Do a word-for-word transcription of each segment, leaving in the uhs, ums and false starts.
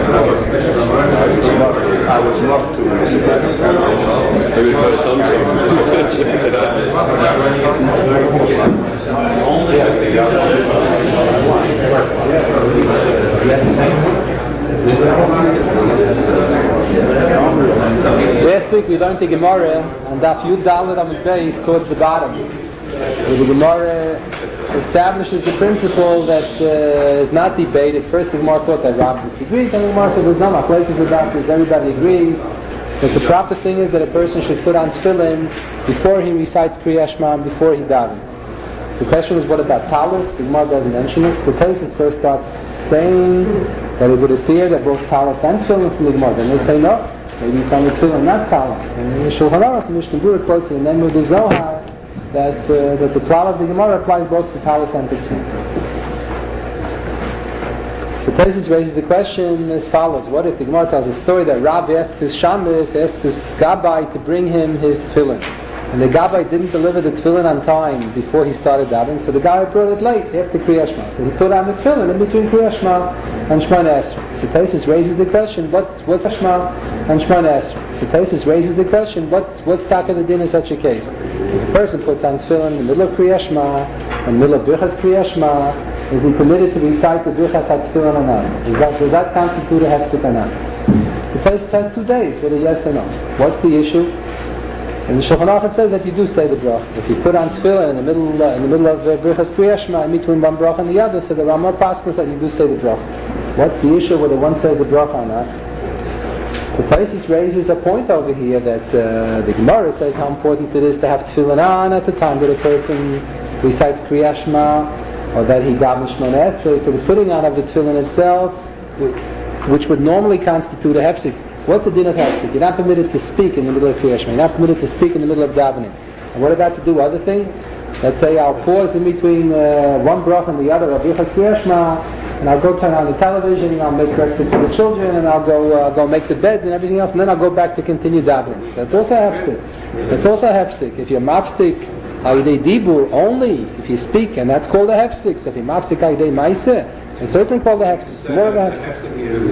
I was not to Last week we learned the Gemara and Daf Yud Dalet Amud Beis towards the bottom. Where the Gemara establishes the principle that uh, is not debated. First the Gemara thought that Rav disagreed, and the Gemara said there's no machlokes about this. Everybody agrees that the proper thing is that a person should put on tefillin before he recites Kriyat Shema and before he davens. The question is, what about talis? The Gemara doesn't mention it. So Tosfos first starts saying that it would appear that both talis and tefillin from the Gemara. Then they say no. Maybe it's only tefillin, not talis. And in the Shulchan Aruch, the Mishnah Berurah quotes it, and then with the Zohar, that uh, that the klal of the Gemara applies both to talis and to tefillin. So Tosfos raises the question as follows: what if the Gemara tells a story that Rav asked his shamus, asked his gabbai to bring him his tefillin, and the gabbai didn't deliver the tefillin on time before he started davening, so the gabbai brought it late after Kriyat Shema. So he put on the tefillin in between Kriyat Shema and Shemona Esrei. So Tosfos raises the question: what's what's Shema and Shemona Esrei? So Tosfos raises the question: what's what's taka the din in such a case? If a person puts on tefillin in the middle of Kriyat Shema, in the middle of Birchas Kriyat Shema, is he permitted to recite the Birchas HaTefillin or not? Is that, does that constitute a hefsek or not? So Tosfos has two days, whether yes or no. What's the issue? In the Shulchan Aruch it says that you do say the bracha. If you put on tefillin in the middle uh, in the middle of uh, Birchas Kriyat Shema, in between one bracha and the other, so the Ramah Pascha says that you do say the bracha. What's the issue whether one says the bracha or not? So Tosfos raises a point over here that uh, the Gemara says how important it is to have tefillin on at the time that a person recites Kriyat Shema, or that he davens Shemona Esrei. So the putting on of the tefillin itself, which would normally constitute a hefsek. What's the din of hefsek? You're not permitted to speak in the middle of Kriyat Shema. You're not permitted to speak in the middle of davening. And what about to do other things? Let's say I'll pause in between uh, one bracha and the other of Birchas Kriyat Shema, and I'll go turn on the television, and I'll make breakfast for the children, and I'll go uh, go make the beds and everything else, and then I'll go back to continue davening. That's also a hefsek. That's also a hefsek. If you're mafsik Ayidei Dibur only, if you speak, and that's called a hefsek. So if you're mafsik Ayidei Maaseh, it's certainly called a hefsek. It's more of a hefsek.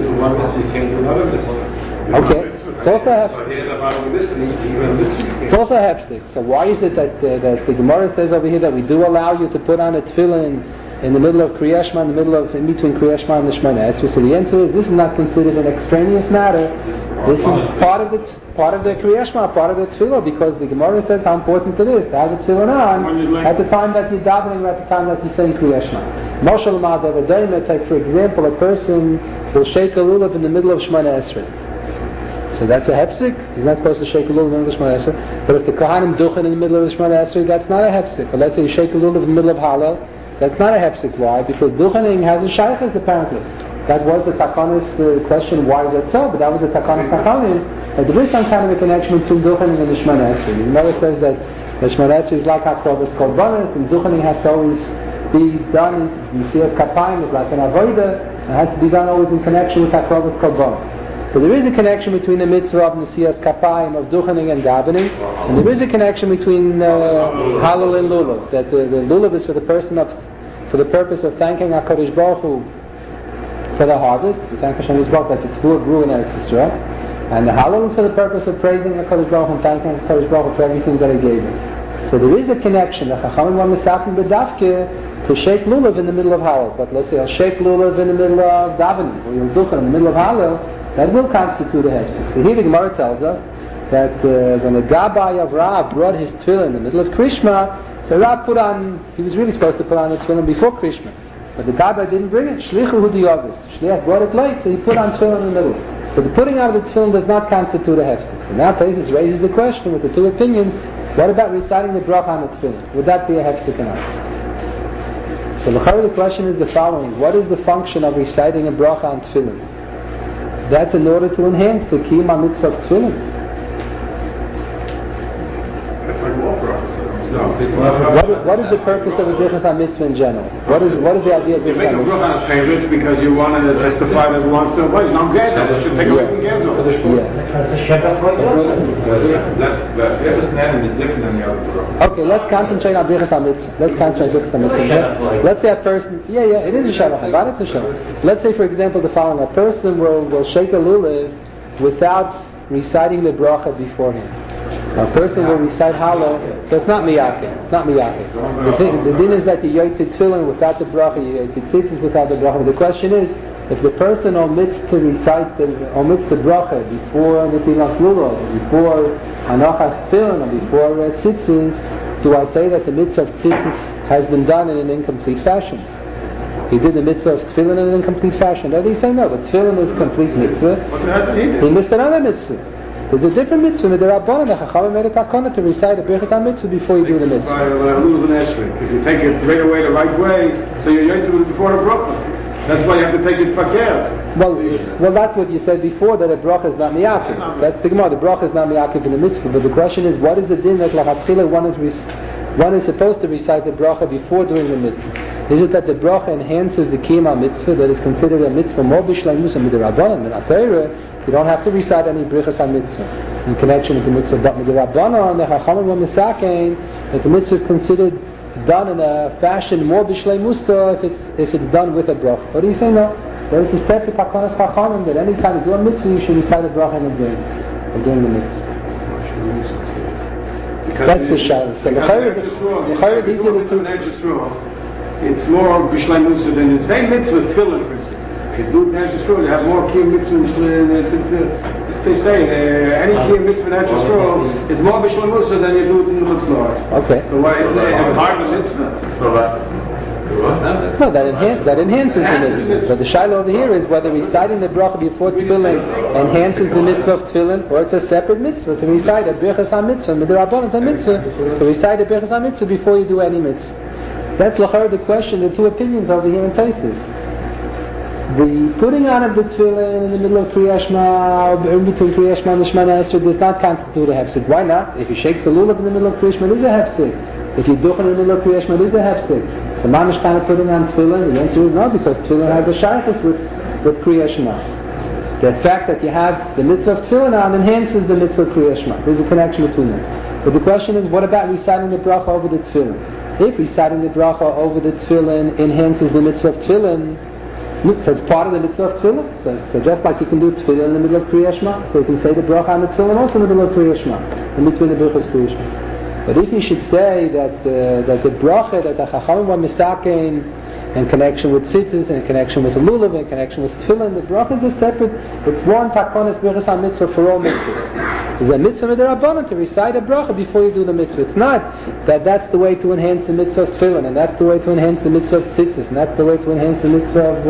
Okay, it's also a hefsek. It's also a hefsek. So why is it that uh, that the Gemara says over here that we do allow you to put on a tefillin in the middle of Kriyat Shema, in the middle of in between Kriyat Shema and the Shemona Esrei? So the answer is this is not considered an extraneous matter. This is part of it, part of the Kriyat Shema, part of the tefillah, because the Gemara says how important it is to have the tefillin on at the time that you're davening, or at the time that you're saying Kriyat Shema. Moshe Lamad Evadayim, take for example, a person will shake a lulav in the middle of Shemona Esrei. So that's a hefsek. He's not supposed to shake a lulav in the middle of Shemona Esrei. But if the Kohanim duchen in the middle of the Shemona Esrei, that's not a hefsek. But let's say you shake a lulav in the middle of Hallel, that's not a hefsek. Why? Because duchening has a shaykhis apparently. That was the Takanis uh, question, why is that so? But that was the Takanis Takanim, that there is some kind of a connection between duchening and the Shemona Esrei. The Gemara says that the Shemona Esrei is like HaKrovos Korbanos, and duchening has to always be done, Nisiyas Kapayim is like an avodah, and has to be done always in connection with HaKrovos Korbanos. So there is a connection between the mitzvah of Nisiyas Kapayim, of duchening and davening, and there is a connection between uh, Halal and Lulav, that the, the Lulav is for the person of, for the purpose of thanking HaKadosh Baruch Hu for the harvest. We thank Hashem Yisrael that the Tvur grew in Eretz Yisrael, and the Halal is for the purpose of praising HaKadosh Baruch Hu and thanking HaKadosh Baruch Hu for everything that He gave us. So there is a connection. The Chachamim were mistaken b'dafke to shake lulav in the middle of Halal, but let's say I'll shake lulav in the middle of davening, or you'll duchen in the middle of Halal. That will constitute a hefsek. So here the Gemara tells us that uh, when the gabbai of Rav brought his tefillin in the middle of Krishma, so Rav put on, he was really supposed to put on the tefillin before Krishma, but the gabbai didn't bring it. Shlichu hu diyavis. Shliach brought it late, so he put on tefillin in the middle. So the putting out of the tefillin does not constitute a hefsek. So now Tosfos raises the question with the two opinions, what about reciting the bracha on the tefillin? Would that be a hefsek or not? So the question is the following: what is the function of reciting a bracha on tefillin? That's in order to enhance the kiyum mitzvah of tefillin. It's like all brachas. What is, what is the purpose of a Birchas HaMitzvah in general? What is what is the idea of You Birchas make a HaMitzvah? bracha on a favorite because you wanted to testify that it belongs to a place. No gezer. It should take away from gezer. Yeah. Okay, let's concentrate on Birchas HaMitzvah. Let's concentrate on Birchas HaMitzvah. Let's say a person, yeah, yeah, it is a Shabbat. About it to Shabbat. Let's say, for example, the following: a person will will shake a lulav without reciting the bracha beforehand. A person will recite Hallel, so it's not miyake. It's not miyake. The, thing, the din is that you yotze tefillin without the bracha, you yotze tzitzis without the bracha. The question is, if the person omits to recite the omits the bracha before netilas lulav, before hanachas tefillin, or before uh, tzitzis, do I say that the mitzvah of tzitzis has been done in an incomplete fashion? He did the mitzvah of tefillin in an incomplete fashion. Then they say no, the tefillin is complete mitzvah. He missed another mitzvah. There's a different mitzvah. The Rabbanan, the Chachamim made a takana to recite a Birchas HaMitzvah before you do the mitzvah. Because you take it right away the right way, so you're yotze with it before the bracha. That's why you have to take it fakir. Well, well, that's what you said before, that a bracha is not miyakiv. That's the Gemara. The bracha is not miyakiv in the mitzvah. But the question is, what is the din that lachatchila one is rec- one is supposed to recite the bracha before doing the mitzvah? Is it that the bracha enhances the kiyama mitzvah that is considered a mitzvah more b'shleimus and midrabanan? In Atayra, you don't have to recite any Birchas HaMitzvah in connection with the mitzvah. But midrabanan, the Chachamim were misakein that the mitzvah is considered done in a fashion more b'shleimusa if it's if it's done with a bracha. What do you say? No, there is a separate takanas Chachamim that any time you do a mitzvah, you should recite a bracha in advance of doing the mitzvah. That's the shayla. So the chayre, these are the two. It's more b'shleimusa than it's very mitzvah tefillin, for instance. If you do it in Eretz Yisrael, you have more kiyum mitzvah. As they say, uh, any kiyum mitzvah in Eretz Yisrael is more b'shleimusa than you do it in the Chutzlar. Okay. So why is it part of the mitzvah? No, that, enhan- that enhances the mitzvah. But the shayla over here is whether reciting the bracha before tefillin enhances the mitzvah of tefillin, or it's a separate mitzvah to recite a Birchas HaMitzvah. Midrabanan is a mitzvah to recite a Birchas HaMitzvah before you do any mitzvah. That's l'char the question. The two opinions over here in Taisus. The putting on of the tefillin in the middle of Kriyas Shema, or in between Kriyas Shema and the Shemana Esrei, does not constitute a hefsek. Why not? If he shakes the lulav in the middle of Kriyas Shema, it is a hefsek. If you duchen in the middle of Kriyas Shema, it is a hefsek. So mamish kind of putting on tefillin, the answer is no, because tefillin has a shaykhus with, with Kriyas Shema. The fact that you have the mitzvah of tefillin on enhances the mitzvah of Kriyas Shema. There's a connection between them. But the question is, what about reciting the bracha over the tefillin? If reciting the bracha over the tefillin enhances the mitzvah of tefillin, so it's part of the mitzvah of tefillin. So, so just like you can do tefillin in the middle of Kriyas Shema, so you can say the bracha on the tefillin also in the middle of Kriyas Shema, in between the brachas Kriyas Shema. But if you should say that uh, that the bracha that the Chachamim were misakein in connection with tzitzis, in connection with the lulav, in connection with tefillin, the bracha is a separate. It's one takonis Birchas HaMitzvah for all mitzvahs. It's a mitzvah midrabanan to recite a bracha before you do the mitzvah. It's not that that's the way to enhance the mitzvah of tefillin, and that's the way to enhance the mitzvah of tzitzis, and that's the way to enhance the mitzvah of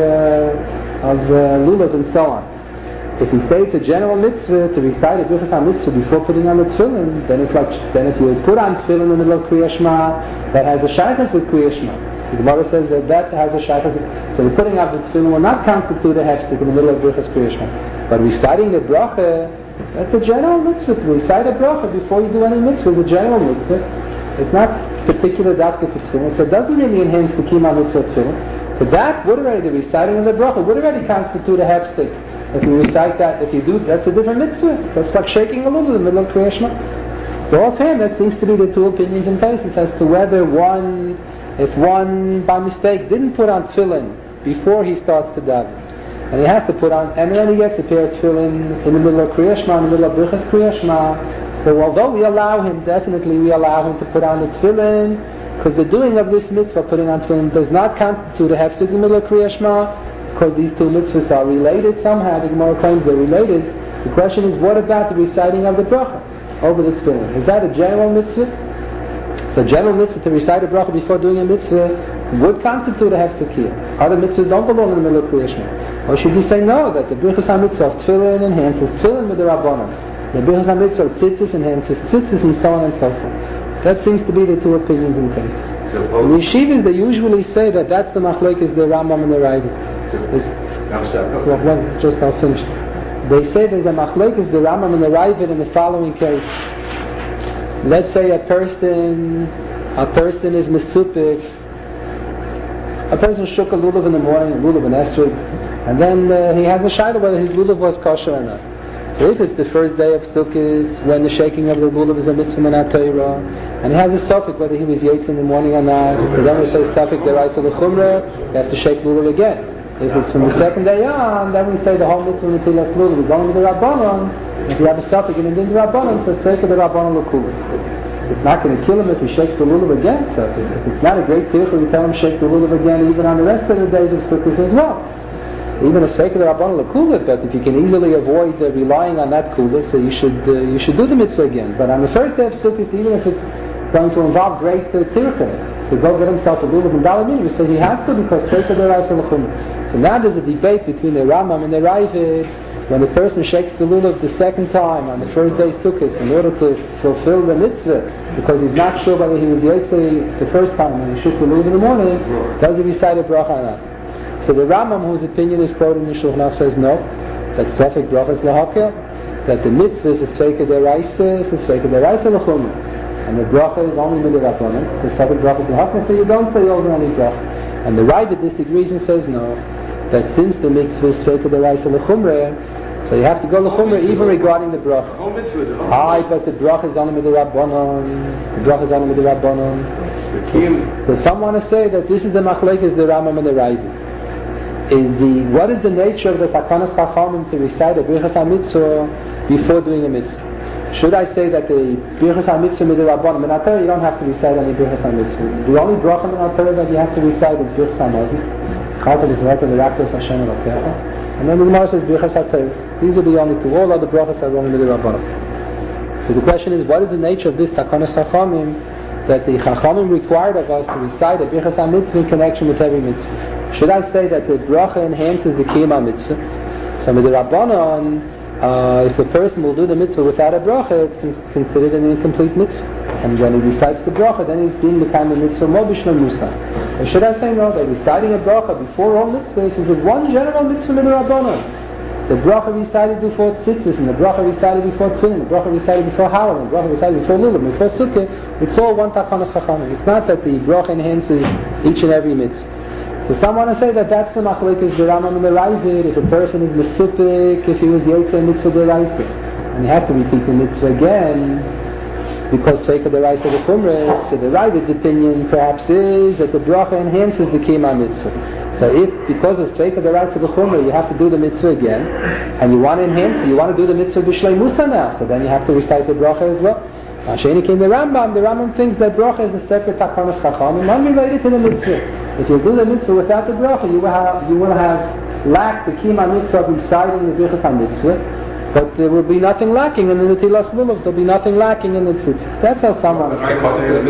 uh, of uh, lulav and so on. If you say it's a general mitzvah to recite a Birchas HaMitzvah before putting on the tefillin, then it's like, then if you put on tefillin in the middle of Kriyas Shema, that has a shaykhus with Kriyas Shema. The Gemara says that that has a shaykhus. So the putting of the tefillin will not constitute a hefsek in the middle of Birchas Kriyas Shema. But reciting the bracha, that's a general mitzvah. To recite a bracha before you do any mitzvah is a general mitzvah. It's not particular dafka to tefillin. So it doesn't really enhance the kima mitzvah of tefillin. So that would already, the reciting of the bracha would already constitute a hefsek. If you recite that, if you do, that's a different mitzvah. That's like shaking a little in the middle of Kriyas Shema. So offhand, that seems to be the two opinions in Taisus as to whether one, if one by mistake didn't put on tefillin before he starts to daven, and he has to put on, and then he gets a pair of tefillin in the middle of Kriyas Shema, in the middle of Birchas Kriyas Shema. So although we allow him, definitely we allow him to put on the tefillin, because the doing of this mitzvah, putting on tefillin, does not constitute a hefsek in the middle of Kriyas Shema, because these two mitzvahs are related somehow. The Gemara claims they're related. The question is, what about the reciting of the bracha over the tefillin? Is that a general mitzvah? So general mitzvah to recite a bracha before doing a mitzvah would constitute a hefsek here. Other mitzvahs don't belong in the middle of Kriyas Shema. Or should we say no, that the Birchas HaMitzvah of tefillin enhances tefillin with the Rabbanan, the Birchas HaMitzvah of tzitzis enhances tzitzis, and so on and so forth. That seems to be the two opinions in cases. In yeshivas they usually say that that's the machlokes, the Rambam and the Ravid. Well, one, just I'll finish. They say that the machlokes, the Rambam and the Ravid in the following case. Let's say a person a person is misupik, a person shook a lulav in the morning, a lulav in esrog, and then uh, he has a shayla whether his lulav was kosher or not. So if it's the first day of Sukkot, when the shaking of the lulav is a mitzvah min Torah, and he has a suffix whether he was yaitz in the morning or not, so then we say suffix deraisa l'chumra, he has to shake lulav again. If it's from the second day on, then we say the whole mitzvah netilas lulav is only the rabbanon. If you have a suffix and then the rabbanon, so straight to the rabbanon l'kula. It's not going to kill him if he shakes the lulav again. So if, if it's not a great tircha, we tell him shake the lulav again even on the rest of the days of Sukkot as well. Even a sveika the rabbanon l'kula, but if you can easily avoid uh, relying on that kula, so you should uh, you should do the mitzvah again. But on the first day of Sukkot, even if it's going to involve great uh, tircha, to go get himself a lulav and dalamim, we say he has to because sveika the raisa l'chum. So now there's a debate between the Rambam and the Ravid. When the person shakes the lulav the second time on the first day Sukkot in order to fulfill the mitzvah, because he's not sure whether he was yaitz the first time when he shook the lulav in the morning, does he recite a bracha or not? So the Rambam, whose opinion is quoted in the Shulchan Aruch, says no, that Sofik brachas lahakil, that the mitzvah is a tzveika deraisa, it's a tzveika deraisa l'chumra, and the bracha is only midrabanan. So Sofik brachas lahakil, so you don't say over any bracha. And the Ravid disagrees and says no, that since the mitzvah is tzveika deraisa l'chumra, so you have to go l'chumra even regarding the bracha. Aye, but the bracha is only midrabanan. The bracha is only midrabanan. So, so some want to say that this is the machlekes the Rambam and the Ravid. Is the what is the nature of the takanas chachamim to recite a birchas hamitzvah before doing a mitzvah? Should I say that the birchas hamitzvah midrabanan min Torah you don't have to recite any birchas hamitzvah? The only bracha min Torah that you have to recite is birchas hamazon, chalta l'zvaka v'raktos Hashem elokecha, and then the Gemara says birchas haTorah. These are the only two. All other brachas are only midrabanan. So the question is, what is the nature of this takanas chachamim that the chachamim required of us to recite a birchas hamitzvah in connection with every mitzvah? Should I say that the bracha enhances the kiyum mitzvah? So with the Rabbanon, uh, if a person will do the mitzvah without a bracha, it's con- considered an incomplete mitzvah. And when he recites the bracha, then he's doing the kind of mitzvah mo b'shnei musa. Or should I say no, that reciting a bracha before all mitzvahs is one general mitzvah with the Rabbanon. The bracha recited before tzitzis, and the bracha recited before tefillin, the bracha recited before halal, and the bracha recited before lulav, before sukkah, it's all one takanas chachamim. It's not that the bracha enhances each and every mitzvah. So some want to say that that's the machlekes the Rambam and the Ravid. If a person is misupik, if he was yaitz mitzvah deraisa, and he has to repeat the mitzvah again because feika deraisa the chumra. So the Ravid's opinion perhaps is that the bracha enhances the kiyum mitzvah. So if because of feika deraisa the chumra you have to do the mitzvah again, and you want to enhance it, you want to do the mitzvah b'shlei musa now, so then you have to recite the bracha as well. Asheni came the Rambam. The Rambam thinks that bracha is a separate takanas chachamim, unrelated to the mitzvah. If you do the mitzvah without the bracha, you will have you will have lacked the kiyum mitzvah of reciting the birchas mitzvah, but there will be nothing lacking in the netilas lulav. There will be nothing lacking in the tzitzis. That's how some want to say.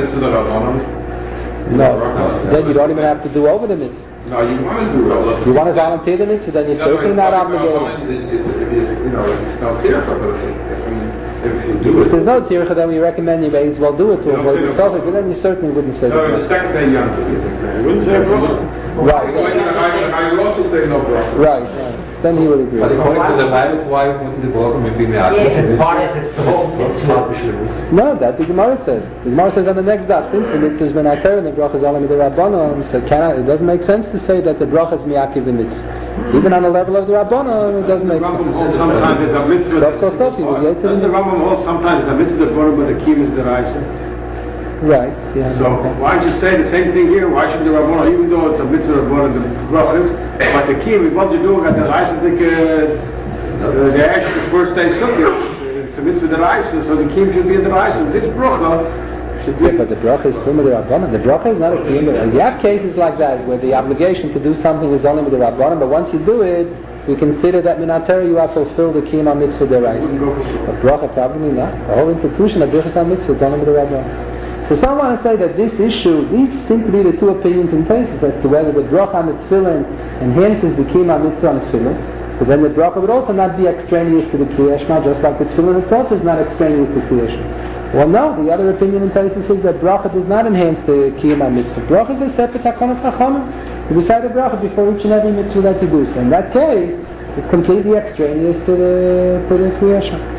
No, then you don't even have to do over the mitzvah. No, you want to do it. You want to volunteer the mitzvah, then you're no, certainly not obligated. It's, it's, it's, you know, it's no tircha, but if, if you do it. If there's no tircha, then we recommend you may as well do it to avoid the suffix, but then you certainly wouldn't say no, the the second day you have to do it. Wouldn't say bracha. Right. I would also say no bracha. Right, right. Then he would agree. But according to the Bible, why wouldn't the bracha maybe be Yes, it's part of it, the whole mitzvah. No, that's the Gemara says. The Gemara says on the next daf, since the mitzvah is min Torah and the bracha is only midrabanan, so cannot, it doesn't make sense to say that the bracha is miyakiv the mitzvah. Even on the level of the rabbanon, it doesn't make sense. Sometimes it's a mitzvah. So of course, stuff he was yaitz in The the Rambam holds sometimes the mitzvah born, but the kiyum is deraisa. right. Yeah. So why don't you say the same thing here? Why should the Rabbanah, even though it's a mitzvah born the brachas, but the kiyum, what you do at the deraisa, I think uh, they actually the first day sukkah. It's a mitzvah deraisa, so the kiyum should be in the deraisa. This bracha. Yeah, but the bracha is still with the rabbanon. The bracha is not a kiyum. You have cases like that where the obligation to do something is only with the rabbanon, but once you do it, we consider that min Torah you have fulfilled the kiyum mitzvah deraisa. But bracha probably not. The whole institution of birchas mitzvah is only with the rabbanon. So some want to say that this issue, these seem to be the two opinions in cases as to whether the bracha on the tefillin enhances the kiyum mitzvah on the tefillin. So then the bracha would also not be extraneous to the Kriyas Shema, just like the tefillin itself is not extraneous to Kriyas Shema. Well, no, the other opinion in Taisus is that bracha does not enhance the kiyum mitzvah. Bracha is a separate takon of chachamim. You recite the bracha before each and every mitzvah that you do. So in that case, it's completely extraneous to the to the Kriyas Shema.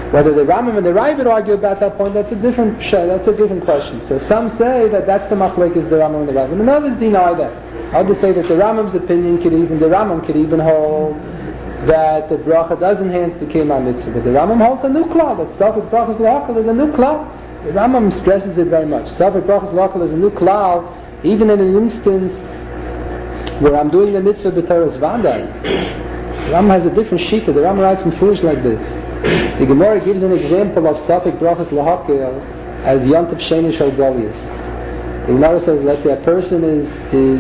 Whether the Rambam and the Ravid argue about that point, that's a different that's a different question. So some say that that's the machlekes the Rambam and the Ravid, and others deny that. Others say that the Rambam's opinion could even the Rambam could even hold that the bracha does enhance the Kiyum mitzvah, but the Rambam holds a new klal that Safek brachas la'akal is a new klal. The Rambam stresses it very much. Safek brachas la'akal is a new klal, even in an instance where I'm doing the mitzvah b'teres vaday. The Rambam has a different sheet. The Rambam writes in foolish like this. The Gemara gives an example of Safek brachas lahakil as Yontif Sheni Shal Goliath. The Gemara says, let's say a person is is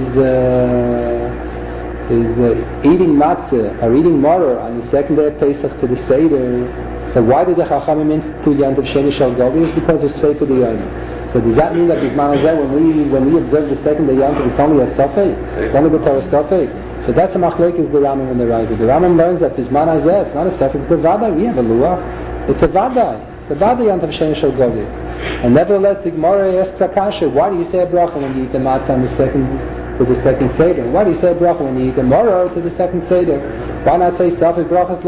uh, is uh, eating matzah or eating maror on the second day of Pesach to the Seder. So why did the Chachamim institute Yontif Sheni Shal Goliath? Because it's fake of the Yom. So does that mean that Bisman Hazeh, when we when we observe the second day Yontif, it's only a Safek? It's only the Torah Safek? So that's a machlekes the Rambam and the Ravid. The Rambam learns that Bisman Hazeh, it's not a Safek, it's a Vadai. We have a Luach. It's a Vadai. It's a Vadai Yontif Sheni Shal Goliath. And nevertheless, the Gemara asks Akasha, why do you say a bracha when you eat the matzah on the second to the second seder? Why do you say a bracha when you eat the maror to the second seder? Why not say Safek brachas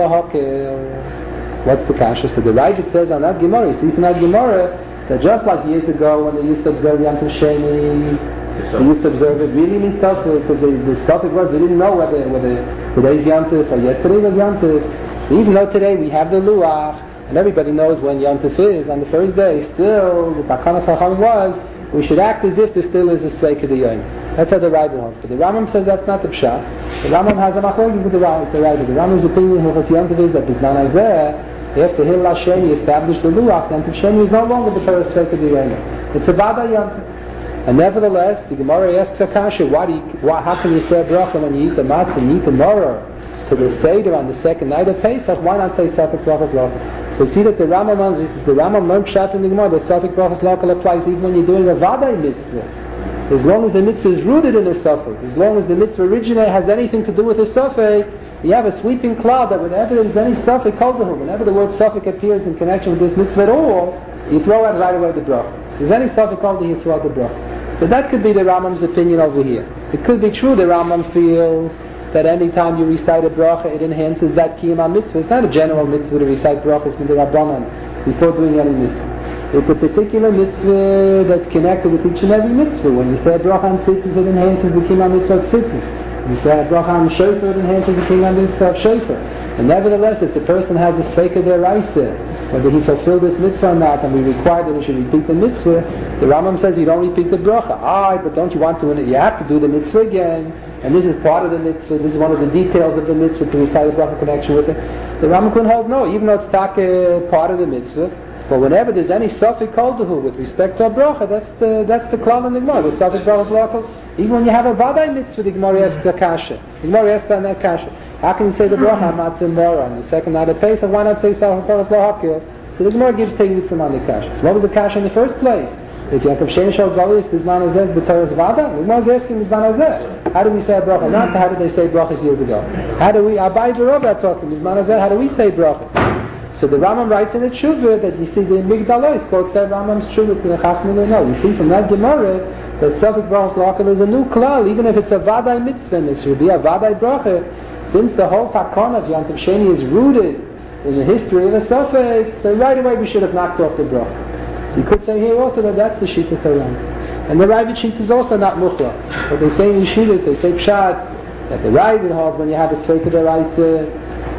lahakil? What's the kasha? So the Ravid says on that Gemara, you see from that Gemara, that just like years ago when they used to observe Yom Tov Sheni, they used to observe it really means Safek, because the, the Safek was, they didn't know whether, whether today's Yom Tov or yesterday was Yom Tov. So even though today we have the Luach, and everybody knows when Yom Tov is, on the first day, still, the Takanas HaChamim was, we should act as if there still is a Sveik of the Yom. That's how the Ravid holds. But the Rambam says that's not the Pshat. The Rambam has a machlokes with the Ravid. The Rambam's opinion of Yom Tov is that B'zman Hazeh, after Hillel Sheni established the Luach, Yom Tov Sheni is no longer the Torah Sveik of the Yom. It's a Vada Yom Tov. And nevertheless, the Gemara asks Akasha, why do you, why, how can you say a bracha when you eat the matzah and you eat the maror to the Seder on the second night of Pesach? Why not say Safek brachas la'akal? So see that the Rambam, the Rambam learned Pshat in the Gemara that Safek brachas la'akal applies even when you're doing a Vadai mitzvah. As long as the mitzvah is rooted in a Safek, as long as the mitzvah originates has anything to do with a Safek, you have a sweeping cloud that whenever there's any Safek Koldahum, whenever the word Safek appears in connection with this mitzvah at all, you throw out right away the bracha. If there's any Safek Koldahum, you throw out the bracha. So that could be the Rambam's opinion over here. It could be true the Rambam feels that any time you recite a bracha, it enhances that Kiyum mitzvah. It's not a general mitzvah to recite brachas with the Rabbanan before doing any mitzvah. It's a particular mitzvah that's connected with each and every mitzvah. When you say a bracha on tzitzis, it enhances the Kiyum mitzvah of tzitzis. When you say a bracha on shofar, it enhances the Kiyum mitzvah of shofar. And nevertheless, if the person has a sveika deraisa, whether he fulfilled this mitzvah or not, and we require that he should repeat the mitzvah, the Rambam says you don't repeat the bracha. Ah, but don't you want to? You have to do the mitzvah again. And this is part of the mitzvah, this is one of the details of the mitzvah to recite the bracha connection with it. The Rambam couldn't hold no, even though it's not uh, part of the mitzvah. But whenever there's any Safek Koldahu with respect to a bracha, that's the that's the klal in the Gemara, the Safek brachas la'akal. Even when you have a Vadai mitzvah, the Gemara asks a kasha. The Gemara asks on that kasha. How can you say the bracha matzah and maror on the second night of Pesach? Why not say Safek brachas la'akal? So the Gemara gives taking from on the kasha. So what was the kasha in the first place? If you have Sheni Shal Goliath, B'zman Hazeh, B'Torah's Vada, the Gemara is asking B'zman Hazeh. How do we say a bracha? Not how did they say brachas years ago? How do we, Abai V'Rov are talking, B'zman Hazeh, how do we say brachas? So the Rambam writes in the Tshuva that you see the Migdalos quotes that Rambam's Tshuva to the Chachmim. No, you see from that Gemara that Safek brachas la'akal is a new klal, even if it's a Vadai mitzvah, and it should be a Vadai bracha, since the whole takon of Yom Tov Sheni is rooted in the history of a Safek, so right away we should have knocked off the bracha. So you could say here also that that's the Shittas Haran. And the Ravid Shittas is also not Muchla. What they say in Yeshivas, they say Pshat, that the Ravid holds when you have a Sveika Deraisa,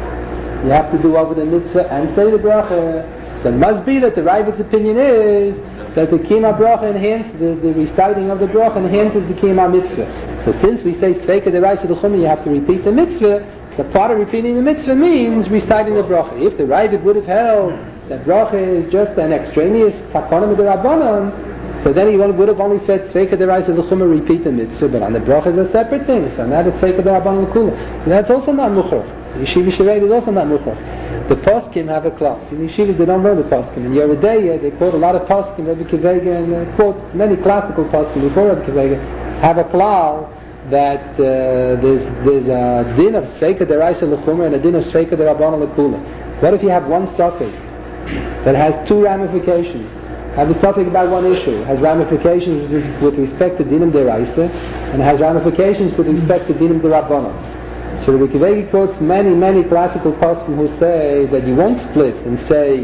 you have to do over the mitzvah and say the bracha. So it must be that the Ravid's opinion is that the Kiyum bracha enhances, the, the reciting of the bracha enhances the Kiyum mitzvah. So since we say Sveika Deraisa D'Chumah, you have to repeat the mitzvah, so part of repeating the mitzvah means reciting the bracha. If the Ravid would have held that bracha is just an extraneous takonim d'Rabbanan, so then he would have only said Sveika Deraisa D'Chumah, repeat the mitzvah, but on the bracha is a separate thing, so now it's Sveika D'Rabbanan L'Kula. So that's also not Muchar. The Yeshiva Sharei is also not Muchar. The poskim have a class. In the Yeshivas they don't learn the poskim. In Yeridea they quote a lot of poskim, Rebbe Kivega, and they quote many classical poskim before Rebbe Kivega, have a class that uh, there's there's a din of Sveika Deraisa L'Chumah and a din of Sveika D'Rabbanan L'Kula. What if you have one suffix that has two ramifications? Has a suffix about one issue, has ramifications with respect to dinim deraisa, and has ramifications with respect to dinim d'Rabbanan. So Rebbe Kivegi quotes many, many classical poskim who say that you won't split and say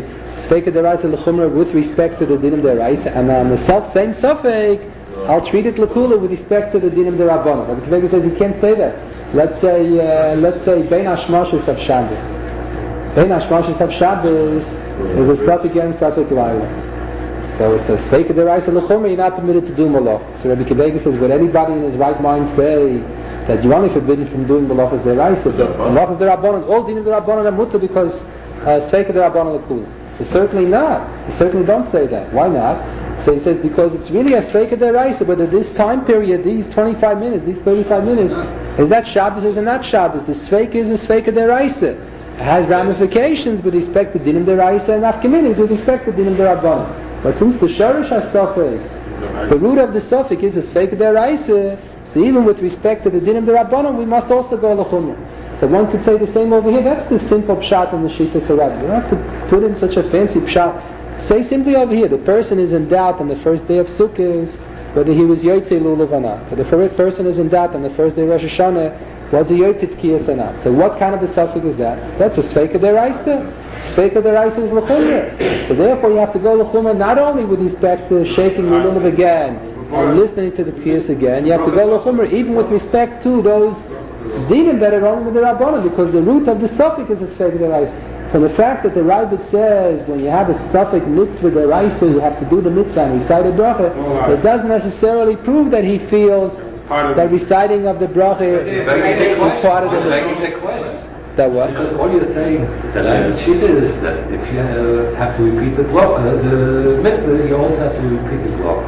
Sveika deraisa l'chumra with respect to the dinim deraisa, and on the self same suffix, I'll treat it l'kula with respect to the dinim derabbanan. Rabbi Akiva says you can't say that. Let's say, uh, let's say bein hashmashos of Shabbos. Bein hashmashos of Shabbos is a suffix against suffix laila. So it says Sveika deraisa l'chumra, you're not permitted to do malach. So Rabbi Akiva says, would anybody in his right mind say that you're only forbidden from doing malachas deraisa? But malachas derabbanan, all dinim derabbanan are mutter because Sveika derabanan l'kula. So certainly not. You certainly don't say that. Why not? So he says because it's really a Sveika deraisa, but at this time period, these twenty-five minutes, these thirty-five minutes, is that Shabbos or is it not Shabbos? The Sveika is a Sveika deraisa. It has ramifications with respect to dinim deraisa and afkaminis with respect to dinim derabanan. But since the shorish has-suffix, the root of the suffix is a Sveika deraisa, so even with respect to the dinim derabanan, we must also go l'chumra. So one could say the same over here. That's the simple pshat in the Shita Sarab. You don't have to put in such a fancy pshat. Say simply over here, the person is in doubt on the first day of Sukkot whether he was Yotzei Lulav or not. But the first person is in doubt on the first day of Rosh Hashanah, was he Yotzei Tkiyas or not. So what kind of a suffix is that? That's a Sveika deraisa. Sveika deraisa is l'chumra. So therefore you have to go l'chumra not only with respect to shaking Lulav again and listening to the Tkiyas again, you have to go l'chumra even with respect to those dinim that are only with the Rabbanan, because the root of the suffix is a Sveika deraisa. From the fact that the Rabbit says when you have a suffix mitzvah deraisa, you have to do the mitzvah and recite a bracha, it doesn't necessarily prove that he feels that reciting of the bracha is part of the mitzvah. That what? Because all you're saying, the Shita is that if you uh, have to repeat the bracha, the mitzvah, you also have to repeat the bracha.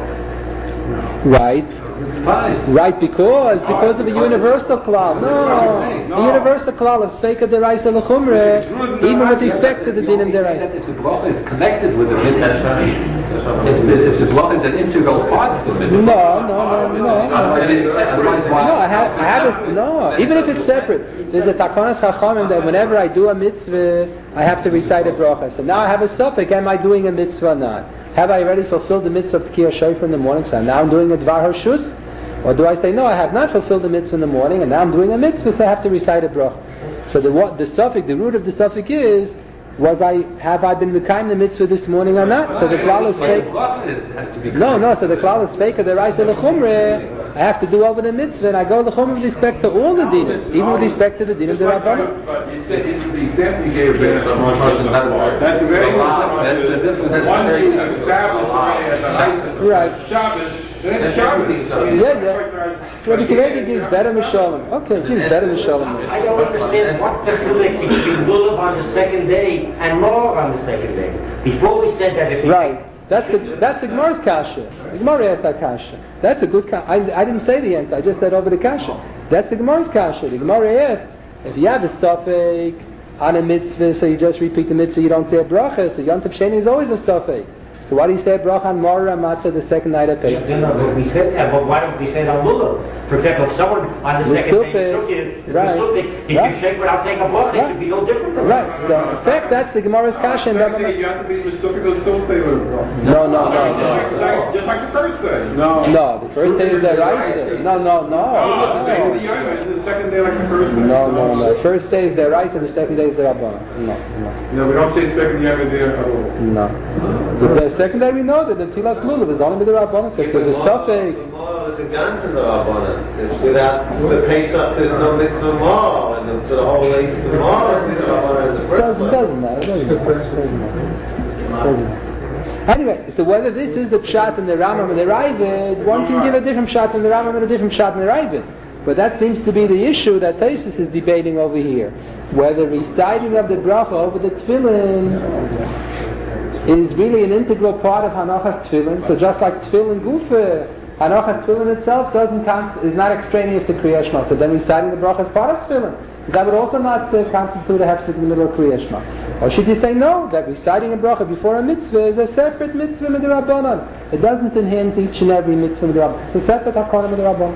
Right. Fine. Right, because because of a universal klal. No, the universal klal of Sveika deraisa l'chumra, even with respect to the dinim deraisa. If the bracha is connected with the mitzvah, if, if the bracha is an integral part of the mitzvah. No, no, no, no, no. Otherwise, it, otherwise why? No, I have, I have a, no. Even if it's separate, there's a takonas chachamim that whenever I do a mitzvah, I have to recite a bracha. So now I have a suffix: am I doing a mitzvah or not? Have I already fulfilled the mitzvah of Tkiyah Shofar in the morning, so now I'm doing a Dvar Harshus? Or do I say, no, I have not fulfilled the mitzvah in the morning, and now I'm doing a mitzvah, so I have to recite a bracha? So the what, the suffix, the root of the suffix is, was I, have I been Mekayim the mitzvah this morning or not? So the klal is fake. No, no, so the klal is fake, the Raisa l'chumre, I have to do over the mitzvah, and I go l'chumre with respect to all the dinim, even with respect to the dinim the Rabbanim. But you said the example you gave, that's a very That's a different. once you establish as a license, Right. Shabbos, then it's Shabbos. Yeah, yeah. Rabbi Akiva gives better Mishalom. Okay, gives better Mishalom. I don't understand what's the connection between Lulav on the second day and Mar on the second day. Before we said that if you Right. That's the that's the Gemara's kasha. The Gemara asked that kasha. That's a good kasha. I, I didn't say the answer. I just said over the kasha. That's the Gemara's kasha. The Gemara asked if you have a suffix on a mitzvah, so you just repeat the mitzvah, you don't say a bracha. So Yom Tov Sheni is always a suffix. So why do you say a bracha on Maror Matzah the second night of Pesach? No, no, but we said that, but why don't we say it on Lulav? For example, if someone on the The second day suffix, is is right, Sukkot, if right. you shake without saying a bracha, it Right. should be no different from Right. So in fact, that's the Gemara's kasha. And Second day, you have to be specific because still stay with it, bro. no, no, no, Just no. like- Just like the first day. No. No, the first day is the Raisa. No, no, No, the second day, no. the second day like the first day. No, no, no. The first day is the Raisa, the second day is the Rabbanah. No, no. No, we don't say second Yom there at all. No. The, the second day we know that the Tilas Lulav is only with the Rabbanah. So if there's a suffix, Tomorrow is a gun for the Rabbanan. It's without the Pesach, there's no mitzvah tomorrow, and the, so the whole eight's tomorrow with the Rabbanan in the it first doesn't, place. doesn't matter. It doesn't matter. It doesn't matter. It doesn't matter. Anyway, so whether this is the pshat in the Rambam and the Ravid, one can give a different pshat in the Rambam and a different pshat in the Ravid. But that seems to be the issue that Taisus is debating over here. Whether reciting of the bracha over the tefillin is really an integral part of Hanachas Tefillin. So just like Tefillin Gufa, Hanachas Tefillin itself doesn't const- is not extraneous to Kriya Shema. So then reciting the bracha is part of Tefillin. So that would also not uh, constitute a hefsek in the middle of Kriya Shema. Or should you say no, that reciting a bracha before a mitzvah is a separate mitzvah midrabanan. It doesn't enhance each and every mitzvah midrabanan. It's a separate hakana midrabanan.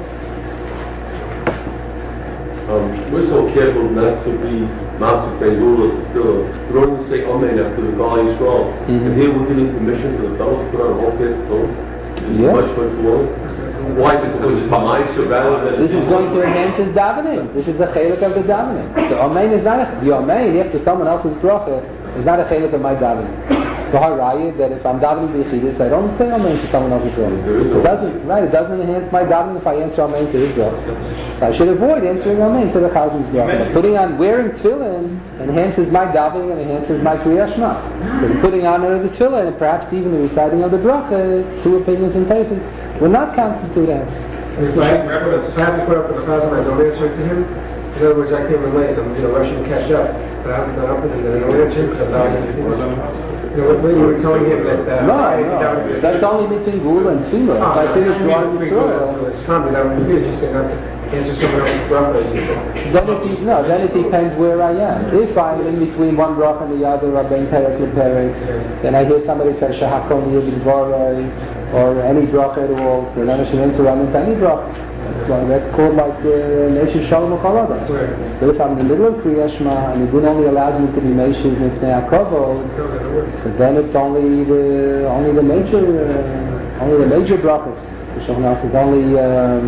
Um, we're so careful not to be not to pay rule of the we don't even say amen after the Gal Yisrael. Mhm. And here we're giving permission for the fellows to put on a whole kid film. Yeah. Much, much more. Why? Because it's my so rather than This is going to enhance his davening. This is the chelik of the davening. So amen is not a, the amen after someone else's bracha is not a chelik of my davening. V'harayah, that if I'm davening b'yichidus, I don't say amen to someone else's bracha. It doesn't, right, it doesn't enhance my davening if I answer amen to his bracha. So I should avoid answering amen to the chazan's bracha. Putting on, wearing tefillin enhances my davening and enhances my Kriyas Shema. But putting on the tefillin and perhaps even the reciting of the bracha, two opinions in Tosfos, will not constitute as. If I if I have to put up with the chazan, I don't answer it to him. In other words, I came in late, I'm, you know, rushing to catch up, but I haven't done up with him, and I don't answer because I'm not. You know, when you were telling him that... Uh, no, no, that's only between Gula and Tefillah. Oh, I think it's wrong with It's not that I would do, just not to answer someone else's bracha. Then it, no, then it depends where I am. If I'm in between one bracha and the other, or ben perek leperek, then I hear somebody say, Shahakon Yedvarei, or any bracha at all, then I should answer amen to any bracha. Well, that's called like Neshiv Shalom Chalada. So if I'm in the middle of Kriyas Shema and it didn't only allows me to be Neshiv Mifnei HaKavod, so then it's only the only the major uh, only the major brachas. The Shulchan Aruch is only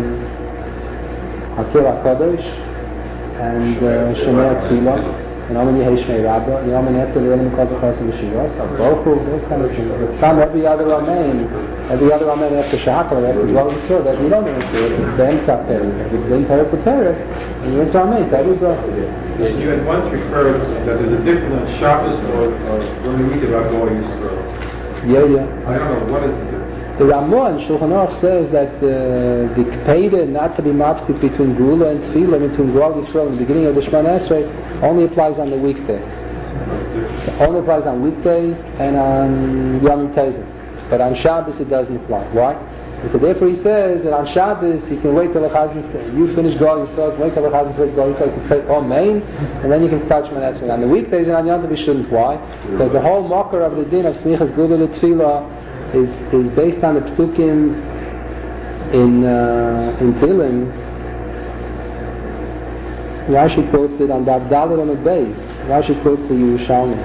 Hakir HaKadosh and Shemei Tefillah and Amen Yehei Shmei Rabbah and Amen Eter Le'elim Kol B'chos V'Shivos, Baruch Hu, those kind of things. But some every other Amen, every other Amen after Shahakal, after Dwal Yisrael, that you don't answer it, it's the Emtzah Perek. If it's Ben Perek Perek, and you answer Amen, that is bracha. Yeah, you had once referred that there's a difference in Shabbos or, or when we read about going Yisrael. Yeah, yeah. I don't know, what is it? The Ramah in Shulchan Aruch says that uh, the Kpeda not to be mapsit between Gula and Tefillah, between Gula Yisrael and the beginning of the Shemona Esrei, only applies on the weekdays. It only applies on weekdays and on Yom Tovim. But on Shabbos it doesn't apply. Why? So therefore he says that on Shabbos he can wait till the Chazan says, you finish Gula Yisrael, wait till the Chazan says Gula Yisrael, you can say Amen, and then you can start Shemona Esrei. On the weekdays and on Yom Tov you shouldn't. Why? Because the whole mocker of the din of Smichas Gula to Tefillah is is based on the psukim in uh, in Tehillim. Rashi quotes it on the Abdalah on the base. Rashi quotes the Yerushalmi.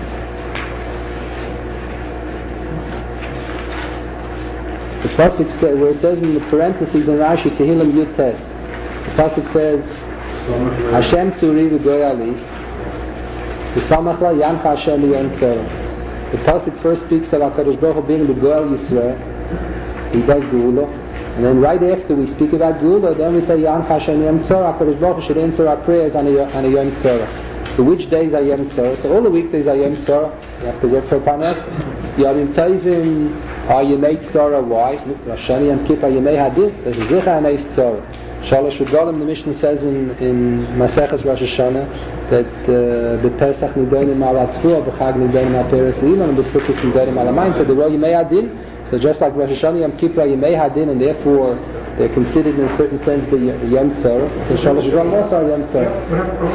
The pasuk says, where it says in the parentheses in Rashi Tehillim Yud Tes, the pasuk says, Hashem tzuri v'goy ali, v'samach la yancha Hashem yom tzorah. The pasuk first speaks of HaKadosh Baruch Hu being the Goel Yisrael. He does Geula. And then right after we speak about Geula, then we say Yan Hashem Yom Tzorah. HaKadosh Baruch Hu should answer our prayers on a, on a Yom Tzorah. So which days are Yom Tzorah? So all the weekdays are Yom Tzorah. You have to work for Parnas. Yom Tovim are Yemei Tzorah. Why? Rosh Hashanah Yom Kippur Yemei Hadin. There's a Zicha Anei Tzorah. Shalosh Regalim, the Mishnah says in, in Maseches Rosh Hashanah that the Pesach Nidonim al Atzruah, B'Chag Nidonim al Peres Li'ilon, and B'Sukkot Nidonim al Amayim. So the Ro Yemei Hadin. So just like Rosh Hashanah Yom Kippur Yemei Hadin, and therefore they're considered in a certain sense the Yom Tzorah. So Shalosh Regalim also are Yom Tzorah.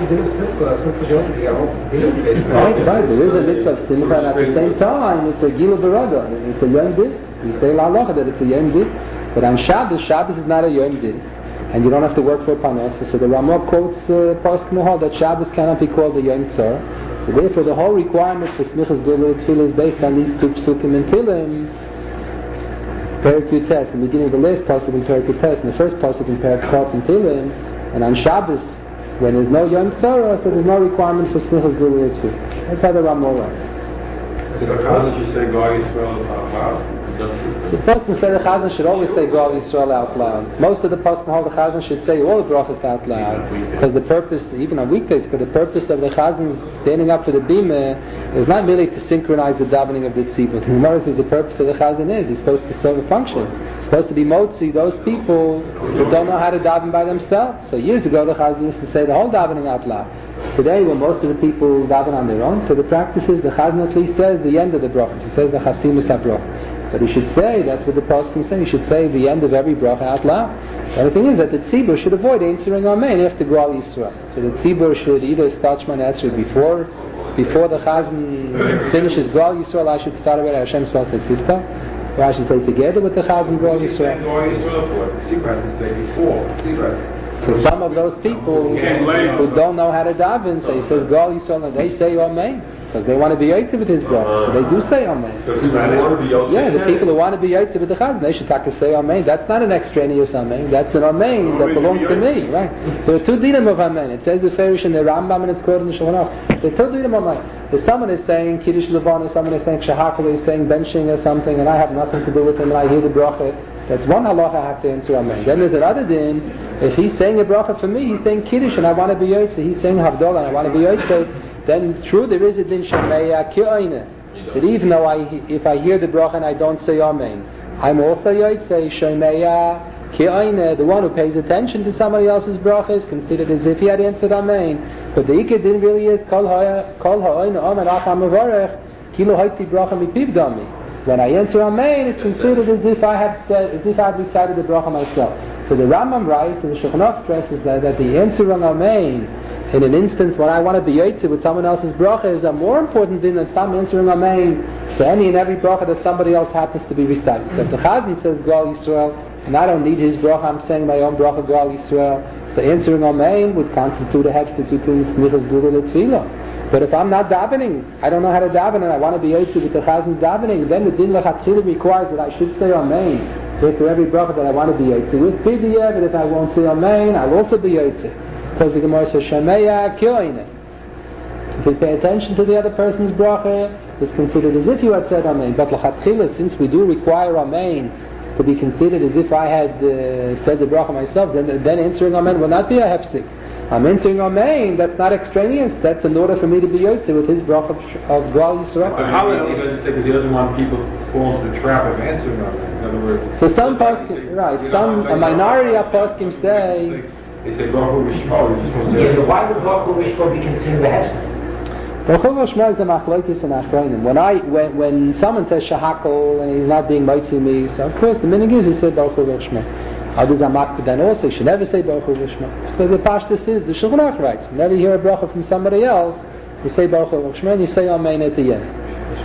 Right, right. There is a mitzvah of Simcha, and at the same time it's a Gila Barada. It's a Yom Din. You say La Halacha that it's a Yom Din. But on Shabbos, Shabbos is not a Yom Din. And you don't have to work for a Parnasa. So the Ramah quotes uh, Pasuk Nahal that Shabbos cannot be called a Yom Tzorah. So therefore the whole requirement for Smichas Gula Tefillah is based on these two Psukim in Tehillim. Perek Yutes, in the beginning of the last Pasuk in Perek Yutes, and the first Pasuk in Perek Kaf in Tehillim. And on Shabbos, when there's no Yom Tzorah, so there's no requirement for Smichas Gula Tefillah. That's how the Ramah writes. So how did you say God Yisrael out loud? The Pasuk say the Chazan should always say Gal Yisrael out loud. Most of the Pasuk hold the Chazan should say all the brachas out loud, because the purpose, even on weekdays, because the purpose of the Chazan standing up for the bimah is not merely to synchronize the davening of the tzibur. The Gemara says the purpose of the Chazan is he's supposed to serve a function. He's supposed to be motzi those people who don't know how to daven by themselves. So years ago the Chazan used to say the whole davening out loud. Today, when most of the people daven on their own, so the practice is the Chazan at least says the end of the brachas. He says the Chasimus HaBrach. But he should say, that's what the Pasuk say, he should say the end of every bracha out loud. The other thing is that the tzibur should avoid answering Amen after Gal Yisrael. So the tzibur should either start Shemona Esrei before before the Chazan finishes Gal Yisrael, I should start with Hashem Sval Setifta, or I should say together with the Chazan Gal Yisrael. Gal Yisrael for Tzibur say before. So some of those people who don't know how to daven, so he says Gal Yisrael, and they say Amen. because they want to be Yotze with his bracha, so they do say Amen. So people who want to be Yotze. Yeah, the people who want to be Yotze with the Chazan, they should take a say Amen. That's not an extraneous Amen. That's an Amen that belongs to me, right? There are two dinim of Amen. It says the Farish in the Rambam and it's quoted in the Shulchan Aruch. There are two dinim of Amen. If someone is saying Kiddush Levana, someone is saying Shahakal, is saying benching or something, and I have nothing to do with him, and I hear the bracha, that's one halacha I have to answer Amen. Then there's another din, if he's saying a bracha for me, he's saying Kiddush and I want to be Yotze, he's saying Havdalah and I want to be Yotze, then true there is a din Shemeya Ki'oine, that even though I, if I hear the bracha and I don't say Amen, I'm also Yotze, Shemeya Ki'oine, the one who pays attention to somebody else's bracha is considered as if he had answered Amen. But the Ikar din really is Kol ha'oine Amen acham mevarech, Kilo haitzi bracha mipiv dami. When I enter Amen, it's considered as if I had said, as if I had recited the bracha myself. So the Rambam writes, and the Shulchan Aruch stresses that, that the answering Amen in an instance when I want to be Yotze with someone else's bracha is a more important thing than stop answering Amen to any and every bracha that somebody else happens to be reciting. So if the Chazan says Gal Yisrael, and I don't need his bracha, I'm saying my own bracha Gal Yisrael, so answering Amen would constitute a hefsek between Smichas Gula and Tefillah. But if I'm not davening, I don't know how to daven, and I want to be Yotze with the Chazan davening, then the din lechatchila requires that I should say Amen after every bracha that I want to be Yotze with. B'di'ev, but if I won't say Amen, I'll also be Yotze. Because the Gemara says Shemeya Ki'oine. If you pay attention to the other person's bracha, it's considered as if you had said Amen. But lechatchila, since we do require Amen to be considered as if I had uh, said the bracha myself, then, then answering Amen will not be a hefsek. I'm answering Amen, that's not extraneous, that's in order for me to be Yotze with his bracha of, of Gal Yisrael. But how he doesn't say because he doesn't want people to fall into the trap of answering Amen. In other words, So some poskim, right, some, a minority of poskim say, they say Baruch Hu V'Shmo, you're supposed to Yeah, but why would Baruch Hu V'Shmo be considered a hefsek? Baruch Hu V'Shmo is a machlokes and achronim. When I, when, when someone says Shahakal and he's not being Yotze me, so of course the meaning is he said Baruch Hu V'Shmo. Others are makpid and also should never say Baruch Hu V'Shmo. So the pashtus is, the Shulchan Aruch writes, whenever you hear a bracha from somebody else, you say Baruch Hu V'Shmo and you say Amen at the end.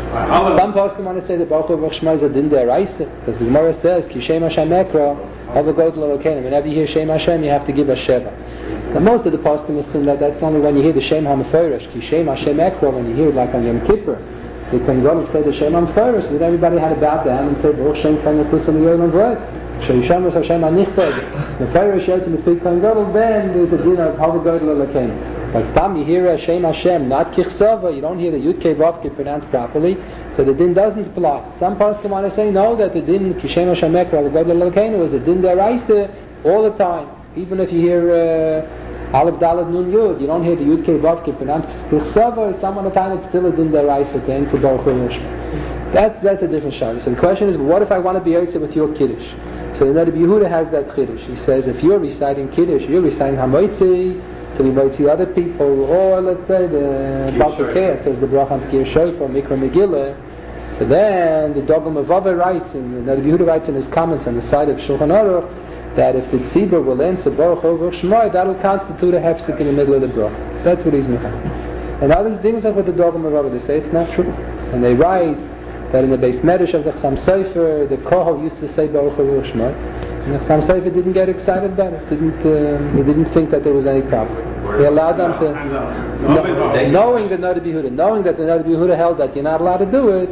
Some poskim want to say that Baruch Hu V'Shmo is a din deraisa, because the Gemara says, Ki Shem Hashem Ekra, Hava Godel Elokeinu. Whenever you hear Shem Hashem, you have to give a sheva. Now most of the poskim assume that that's only when you hear the Shem HaMeforish, Ki Shem Hashem Ekra, when you hear it like on Yom Kippur. They can go and say the Shem HaMeforish, so that everybody had to bow down and say Baruch Shem Kanya Kusam Yoyim Avod. Sheishamus Hashem Anichbod. The Pharaoh shouts in the Fig Kohen Gadol, then there's a din of Hava Godel Elokeinu. But time you hear Hashem Hashem, not Kichsava, you don't hear the Yud Kei Vav Kei pronounced properly, so the din doesn't apply. Some parts want to say no, that the din Kishem Hashem Ekra Hava Godel Elokeinu is a din deraisa all the time. Even if you hear uh, Aleph Dalet Nun Yud, you don't hear the Yud Kei Vav Kei pronounced Kichsava, some of the time it's still a din deraisa to enter Baruch Hu V'Shmo. That's that's a different shayla. So the question is, what if I want to be Yotze with your Kiddush? So the Rebbe Yehuda has that Kiddush. He says, if you're reciting Kiddush, you're reciting Hamoitzi to be Moitzi other people, or let's say the Baal Pekeh says the Bracha on Tekir Shoifa, Mikra Megillah. So then the Dogam of Ava writes, and the Rebbe Yehuda writes in his comments on the side of Shulchan Aruch, that if the Tzibur will answer Baruch Hu V'Shmo, that'll constitute a hefsek in the middle of the Bracha. That's what he's mechanik. And others things are with the Dogam of Ava, they say it's not true. And they write that in the base Medrash of the Chassam Sofer, the Kohol used to say Baruch Hu V'Shmo, and the Chassam Sofer didn't get excited about it. Didn't um, he didn't think that there was any problem. He allowed them to, no, knowing the Nadi Yehuda, knowing that the Nadi Yehuda held that you're not allowed to do it,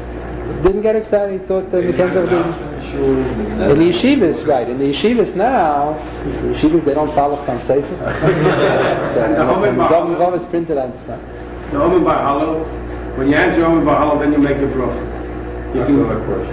didn't get excited. He thought that the Kenzah didn't. In the yeshivas, right? In the yeshivas now, the yeshivas they don't follow Chassam Sofer. So the Dogam of Ava is printed on the side. The Omen by Halal. When you answer Omen by Halal, then you make a bracha. You can.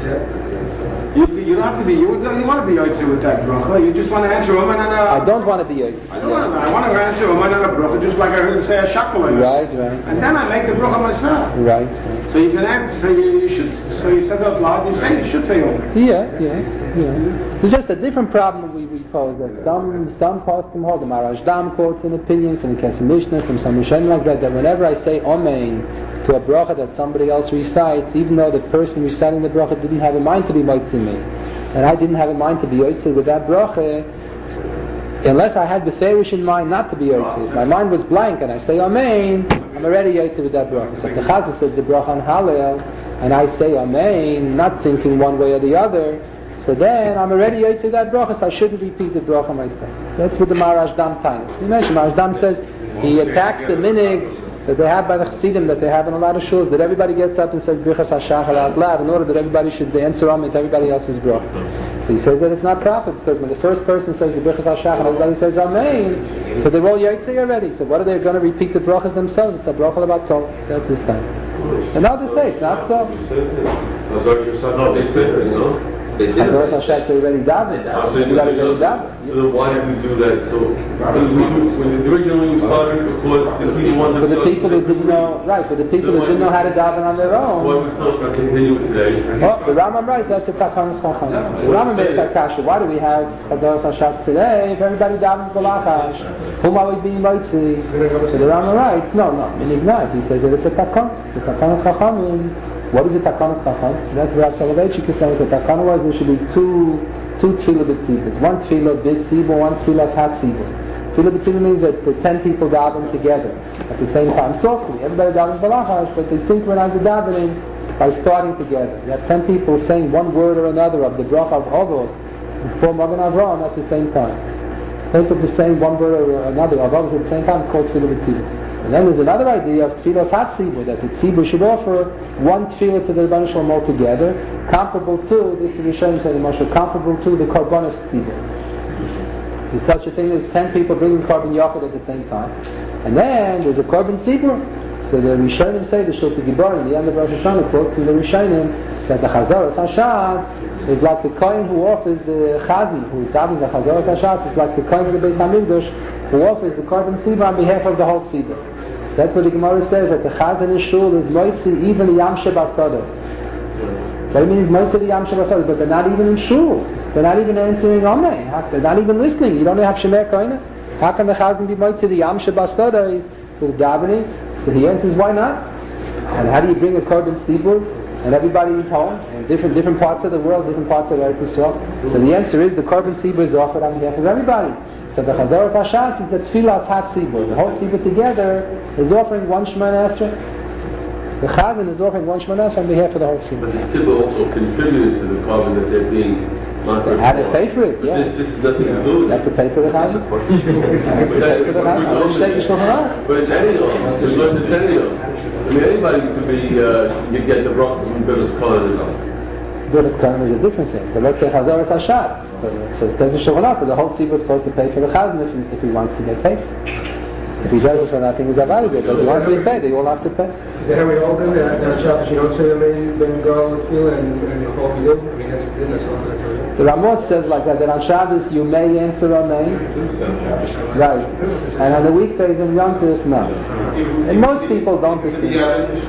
You, you don't have to be. You, you want to be Yotze with that bracha. You just want to answer Omen and a. I don't want to be Yotze. I don't want to. I want to answer Omen and a bracha, just like I heard him say a shackle. Right, right. And then I make the bracha myself. Right. right. So you can answer. So you, you should. So you said out loud. You say you should say Omen. Yeah, yeah, yeah. There's just a different problem we, we pose. That some some poskim hold. The Marashdam quotes an opinion from the Kesef Mishnah, from some Rishonim like that. That whenever I say Omen to a bracha that somebody else recites, even though the person reciting the bracha didn't have in mind to be Moitzi me, and I didn't have in mind to be Yotze with that bracha, unless I had the Farish in mind not to be Yotze. If my mind was blank and I say Amen, I'm already Yotze with that bracha. So if the Chazal says the bracha on Hallel, and I say Amen, not thinking one way or the other, so then I'm already Yotze with that bracha, so I shouldn't repeat the bracha myself. That's what the Marashdam finds. We mentioned Marashdam says he attacks the minig that they have by the Chassidim, that they have in a lot of shuls, that everybody gets up and says Birchas HaShachar out loud in order that everybody should answer Amen to everybody else's bracha. So he says that it's not proper, because when the first person says the Birchas HaShachar, everybody says Amen, so they're all Yotzei already. So what are they going to repeat the brachas themselves? It's a bracha Levatol. That's his time. And others say it's not so. No, they said it, no? They did it. Birchas HaShachar they already davened. So You got to already daven. then why did we do that? So when the originally we started, because the people wanted For to... the people who didn't know, right, for the people who didn't know how to daven on their Why own. we still got to continue today? Oh, the Rambam writes that's the Takanas Chacham. The Rambam makes that kasha. Why do we have Chazaras HaShatz today if everybody davens Balachash? Whom are we being Moitzi? So the Rambam writes, no, no, in Ignite, he says that it's a Takan. The Takanas Chacham. What is a Takanas Chacham? That's what Rav Soloveitchik is saying. The Takan was there should be two two tefillah b'tzibur. One tefillah b'tzibur, one tefillah tat-tzibur. Tefillah b'tzibur means that the ten people daven together at the same time, softly. Everybody davens Balachash, but they synchronize the davening by starting together. You have ten people saying one word or another of the bracha of Avos before Magen Avraham at the same time. Ten people saying one word or another of Avos at the same time is called Tefillah b'tzibur. And then there's another idea of Tefillah Tat-Tzibur, that the Tzibur should offer one Tefillah to the Rebbeinu Shalom altogether, comparable to, this is Rishonim said in Moshe, comparable to the Korbanos Tzibur. There's such a thing as ten people bringing Korban Yachid at the same time. And then there's a Korban Tzibur. So the Rishonim say, the Shulchan Gibor, in the end of Rosh Hashanah, quote from the Rishonim, that the Chazaras HaShatz is like the Kohen who offers the Chazi, who is having the Chazaras HaShatz, is like the Kohen of the Beis HaMikdash, who offers the Korban Tzibur on behalf of the whole Tzibur. That's what the Gemara says, that the Chazan in Shul is Moitzi even the Yam Shebasados. That means Moitzi the Yam Shebasados, but they're not even in Shul. They're not even answering Amen. They're not even listening. You don't have Shemer Koine. How can the Chazan be Moitzi the Yam Shebasados for davening? So he answers, why not? And how do you bring a Korban Tzibur? And everybody is home, in different different parts of the world, different parts of Eretz Yisrael. So the answer is the Korban Tzibur is offered on behalf of everybody. So the Chazaras HaShatz is the Tefillah Tat-Tzibur. The whole Tzibur together is offering one Shemona Esrei. The Chazan is offering one Shemona Esrei on behalf of the whole Tzibur. But the Tzibur also contributed to the carbon that they're being... They had to pay for it, yeah. This, this is nothing to do with You have to pay for the Chazan. You have to pay for the Chazan. I didn't say you shouldn't have. But it's anyhow, there's no centennial. I mean, anybody could be, uh, you get the rock from Billis Khan and all. Birchas Kohen is a different thing. But let's say Chazaras HaShatz. So it says in Shulchan, but the whole Tzibur is supposed to pay for the Chazan if he, if he wants to get paid. If he does it for nothing, he's available. But if he wants to be paid, they all have to pay. Is that how we all do that? Now, Shabbos, you don't say Amen, then you go and feel and and you call you. I mean, that's that's all that's The Ramot says like that, that on Shabbos you may answer Amen. Right. And on the weekdays in Yom Tov, no. And most people don't disagree.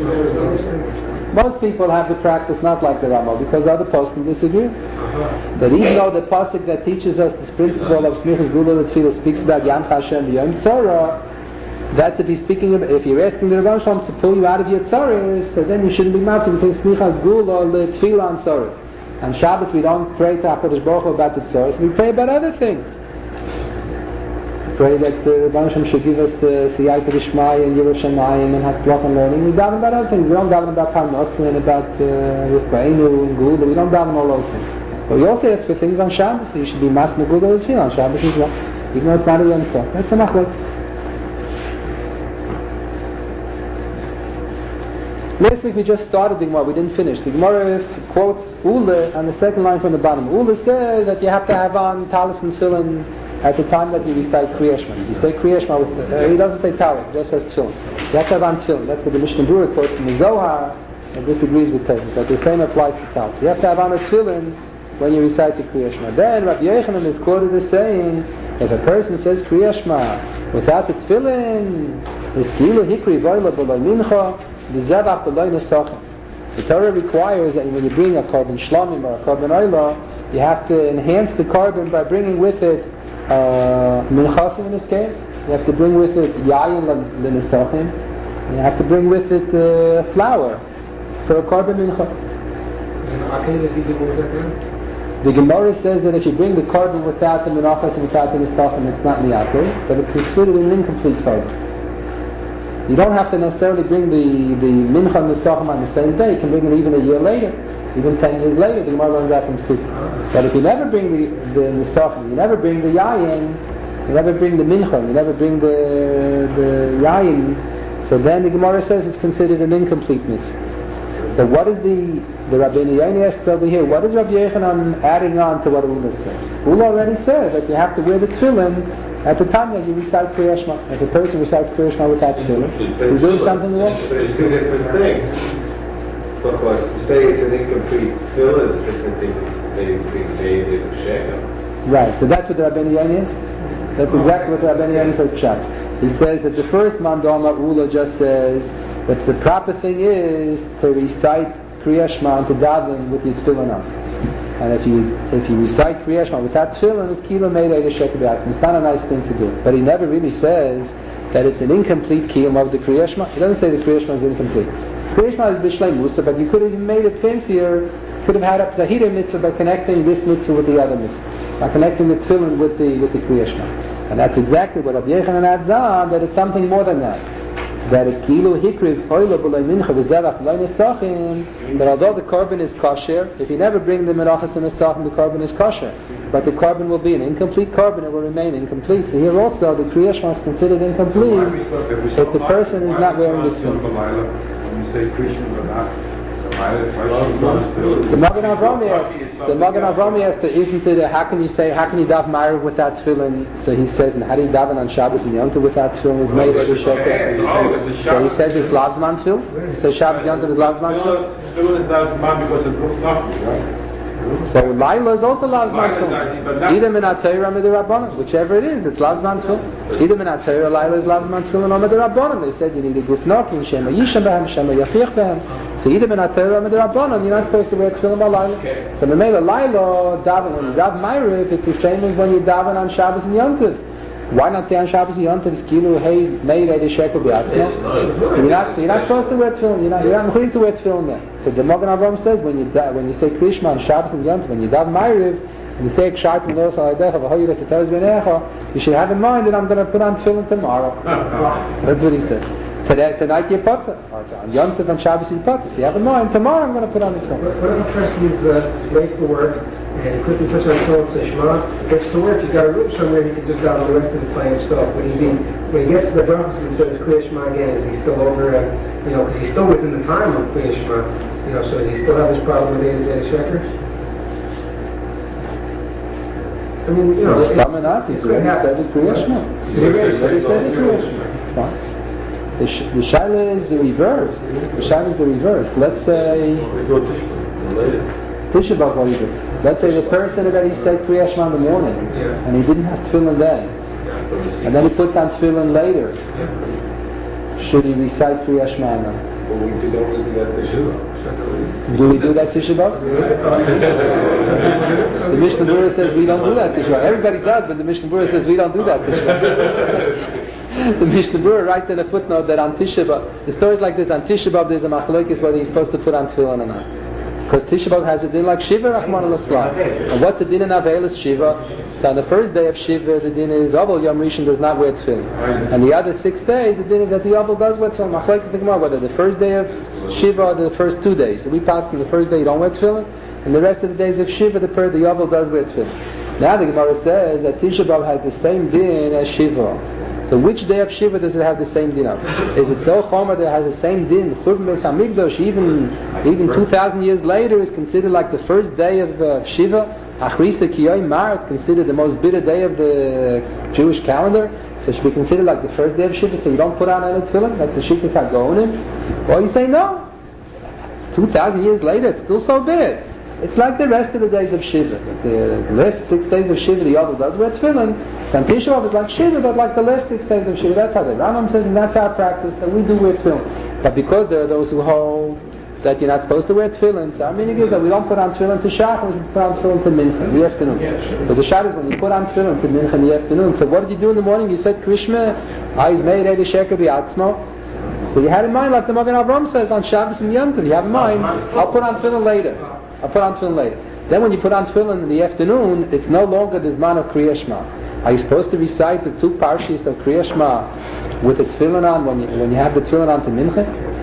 Most people have the practice not like the Ramah, because other poskim disagree. But even though the pasuk that teaches us this principle of Smichas Gula L'Tfilah speaks about Yam Hashem Yom Tzorah, that's if he's speaking about, if you're asking the Rebbeinu Shalom to pull you out of your tzaras, so then you shouldn't be mad between Smichas Gula L'Tfilah and tzaras. On Shabbos we don't pray to HaKadosh Baruch Hu about the tzaras, we pray about other things. Pray that the Rebbeinu Shalom should give us the Siyayta D'Shmaya and Yerushalayim and Hatzlach and learning. We daven about other things. We don't daven about Parnos and about Rifreinu and Gula. We don't daven all those things. But we also ask for things on Shabbos. So you should be Mas Megula and Tefillah on Shabbos as well. Even though it's not a Yom Tov. That's a machlok. Last week we just started the Gemara. We didn't finish. The Gemara quotes Ula on the second line from the bottom. Ula says that you have to have on Talis and Tefillin at the time that you recite Kriya Shema. You say Kriya Shema with, uh, he doesn't say Talis, he just says Tefillin. You have to have on Tefillin. That's what the Mishnah Berurah quotes from the Zohar, and disagrees with Tevin. But the same applies to Talis. You have to have on a Tefillin when you recite the Kriya Shema. Then Rabbi Yochanan is quoted as saying, if a person says Kriya Shema without the Tefillin, it's Kilu Hikri Voila B'Loi Mincha, V'Zevach B'Loi Nesachim. The Torah requires that when you bring a Korban Shlamim or a Korban Oila, you have to enhance the Korban by bringing with it uh, Minchasim in this case. You have to bring with it Yayin L'Nesachim. You have to bring with it uh, flour for a Korban Mincha. The Gemara says that if you bring the Korban without the Menachas and without the Nesachim, it's not Miyakeh, but it's considered an incomplete Korban. You don't have to necessarily bring the, the Mincha and Nesachim on the same day. You can bring it even a year later, even ten years later. The Gemara learns that from Sikh. But if you never bring the, the Nesachim, you never bring the Yayin, you never bring the Mincha, you never bring the, the Yayin, So then the Gemara says it's considered an incomplete mitzvah. So what is the, the Rabbeinu Yoni asks over here, what is Rabbi Yochanan adding on to what Ula said? Ula already said that you have to wear the tefillin at the time that you recite Kriya Shema. If a person recites Kriya Shema without tefillin, he's doing something wrong. But it's two different things. Because to say it's an incomplete fill is a different thing than being made in Shechem. Right, so that's what the Rabbeinu Yoni is? That's exactly what the Rabbeinu Yoni says Pshat. He says that the first Mandama Ula just says that the proper thing is to recite Kriya Shema and to daven with his tefillin on. And if you if you recite Kriya Shema without tefillin, it's kilo meidei d'sheker b'atzmo. It's not a nice thing to do. But he never really says that it's an incomplete kiyum of the Kriya Shema. He doesn't say the Kriya Shema is incomplete. Kriya Shema is b'shlei musa, but you could have even made it fancier. Could have had a Zahira mitzvah by connecting this mitzvah with the other mitzvah, by connecting the tefillin with the with the Kriya Shema. And that's exactly what Rabbi Yochanan adds on, that it's something more than that. That it kilu hikriv oila b'lei mincha v'zerach b'lei nesachim, that although the korban is kosher, if you never bring the menachas and nesachim, the korban is kosher. But the korban will be an incomplete korban, it will remain incomplete. So here also, the Kriya Shema is considered incomplete if the person is not wearing the tefillin. When you say Krishna, but not The Magen Avrami asks, the Magen Avrami asks, isn't it, how can you say, how can you daven Ma'ariv without tefillin? So he says, and how do you daven on Shabbos and Yom Tov without tefillin? It's made every sheker. So he says it's Lavzman tefillin? He says Shabbos Yom Tov is Lavzman tefillin? Still is Lavzman because it looks nothing, right? So Laila is also Lavzman tefillin. Either Minat Torah or Midirabbanan, whichever it is, it's Lavzman tefillin. Either Minat Torah, Laila is Lavzman tefillin or Midirabbanan. They said you need a gufnokin, Shema Yisham Behem, Shema Yafich Behem. So either Minat Torah or Midirabbanan, you're not supposed to wear tefillin by Laila. So Memela Laila, daven, when you daven Ma'ariv, it's the same as when you daven on Shabbos and Yom Tov. Why not say on Shabbos and Yom Tov, Skilu, hey, made a shekel b'atzmo? You're not, you're not supposed to wear tefillin, you're not, you're not going to wear tefillin there. So the Magen Avraham says, when you da, when you say Krishma on Shabbos and Yom Tov, when you daven Ma'ariv, and you say Kshat and Los Aladecha, v'hoyir et teteres b'necha, you should have in mind that I'm going to put on tefillin tomorrow. That's what he said. Today, tonight you're potter. On Yom Tov and Shabbos you're potter. So you have in mind, tomorrow I'm going to put on the tefillin. What if a person is uh, late for work and he quickly puts on tefillin, says Shema, gets to work, he's got a room somewhere he can just down the rest of the same stuff. When he, when he gets to the Brachos and says Kriya Shema again, is he still over, uh, you know, because he's still within the time of Kriya Shema, you know, so does he still have this problem with the Sheker? I mean, you know, it's not, he's already said it's Kriya Shema. He's already said it's Kriya Shema. The, sh- the shaila is the reverse. The shaila is the reverse. Let's say Tisha B'Av, what do you do? Let's say the person already said Kriya Shema in the morning, and he didn't have tefillin then, and then he puts on tefillin later. Should he recite Kriya Shema now? Well, we do only do that Tisha B'Av. Do we do that Tisha B'Av? The Mishnah Berurah says we don't do that Tisha B'Av. Everybody does, but the Mishnah Berurah says we don't do that Tisha B'Av. The Mishnah Berurah writes in a footnote that on Tisha B'Av, the story is like this: on Tisha B'Av there's a machlokes whether he's supposed to put on tefillin or not. Because Tisha B'Av has a din like Shiva, Rahman al And what's the din in Avelis Shiva? So on the first day of Shiva, the din is Aval Yom Rishon does not wear tefillin. And the other six days, the din is that the Aval does wear tefillin. Machlokes the Gemara, whether the first day of Shiva or the first two days. So we pass on the first day you don't wear tefillin, and the rest of the days of Shiva, the the Aval does wear tefillin. Now the Gemara says that Tisha B'Av has the same din as Shiva. So which day of Shiva does it have the same din of? Is it so chomer that it has the same din? Churban Beis Hamikdash, even even two thousand years later, is considered like the first day of uh, Shiva. Achrisa Kiyoi Mar, it's considered the most bitter day of the Jewish calendar. So it should be considered like the first day of Shiva. So you don't put on any tefillin like the Shittas HaGaonim. Or you say no. Two thousand years later, it's still so bad. It's like the rest of the days of Shiva. The last six days of Shiva, the Yovel does wear tefillin. So Tisha B'Av is like Shiva, but like the last six days of Shiva. That's how the Rambam says, and that's our practice, that we do wear tefillin. But because there are those who hold that you're not supposed to wear tefillin, so our meaning is that we don't put on tefillin to Shachar, we put on tefillin to Mincha in the afternoon. So the Shach is when you put on tefillin to Mincha in the afternoon. So what did you do in the morning? You said Krishma, Eyes made Ede Sheker B'Atzmo. So you had in mind, like the Magen Avraham says, on Shabbos and Yom Tov, you have in mind, I'll put on tefillin later. I'll put on tefillin later. Then when you put on tefillin in the afternoon, it's no longer the Zman of Kriya Shema. Are you supposed to recite the two parshas of Kriya Shema with the tefillin on when you, when you have the tefillin on to Mincha?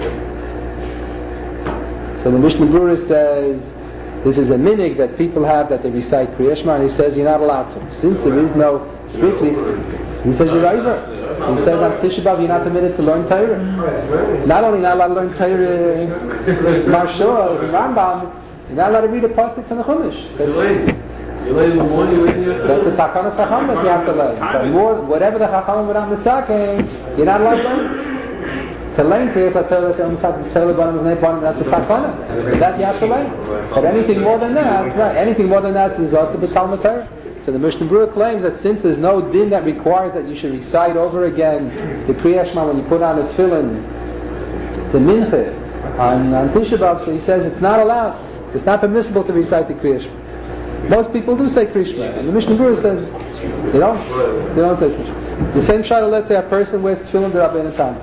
So the Mishnah Berurah says, this is a minig that people have that they recite Kriya Shema, and he says you're not allowed to. Since there is no strictly, he says you're right. He says on Tisha B'Av you're not permitted to learn Torah. Not only not allowed to learn Torah, Marshua, the Rambam, you're not allowed to read a pasuk from the Chumash. You lay in the morning, you lay in the That's the Takana Chacham that you have to learn. But more, whatever the Chacham without Misaking, you're not allowed to learn. To learn Kriyas HaTorah, that's a Takana. So that you have to learn. But anything more than that, right, anything more than that is also the Talmud Torah. So the Mishnah Berurah claims that since there's no din that requires that you should recite over again the Kriya Shema when you put on a tefillin, the mincha, on, on Tisha B'Av, so he says it's not allowed. It's not permissible to recite the Kriya Shema. Most people do say Kriya Shema, and the Mishnah Berurah says they don't. They don't say Kriya Shema. The same shayla, let's say a person wears tefillin de Rabbeinu Tam.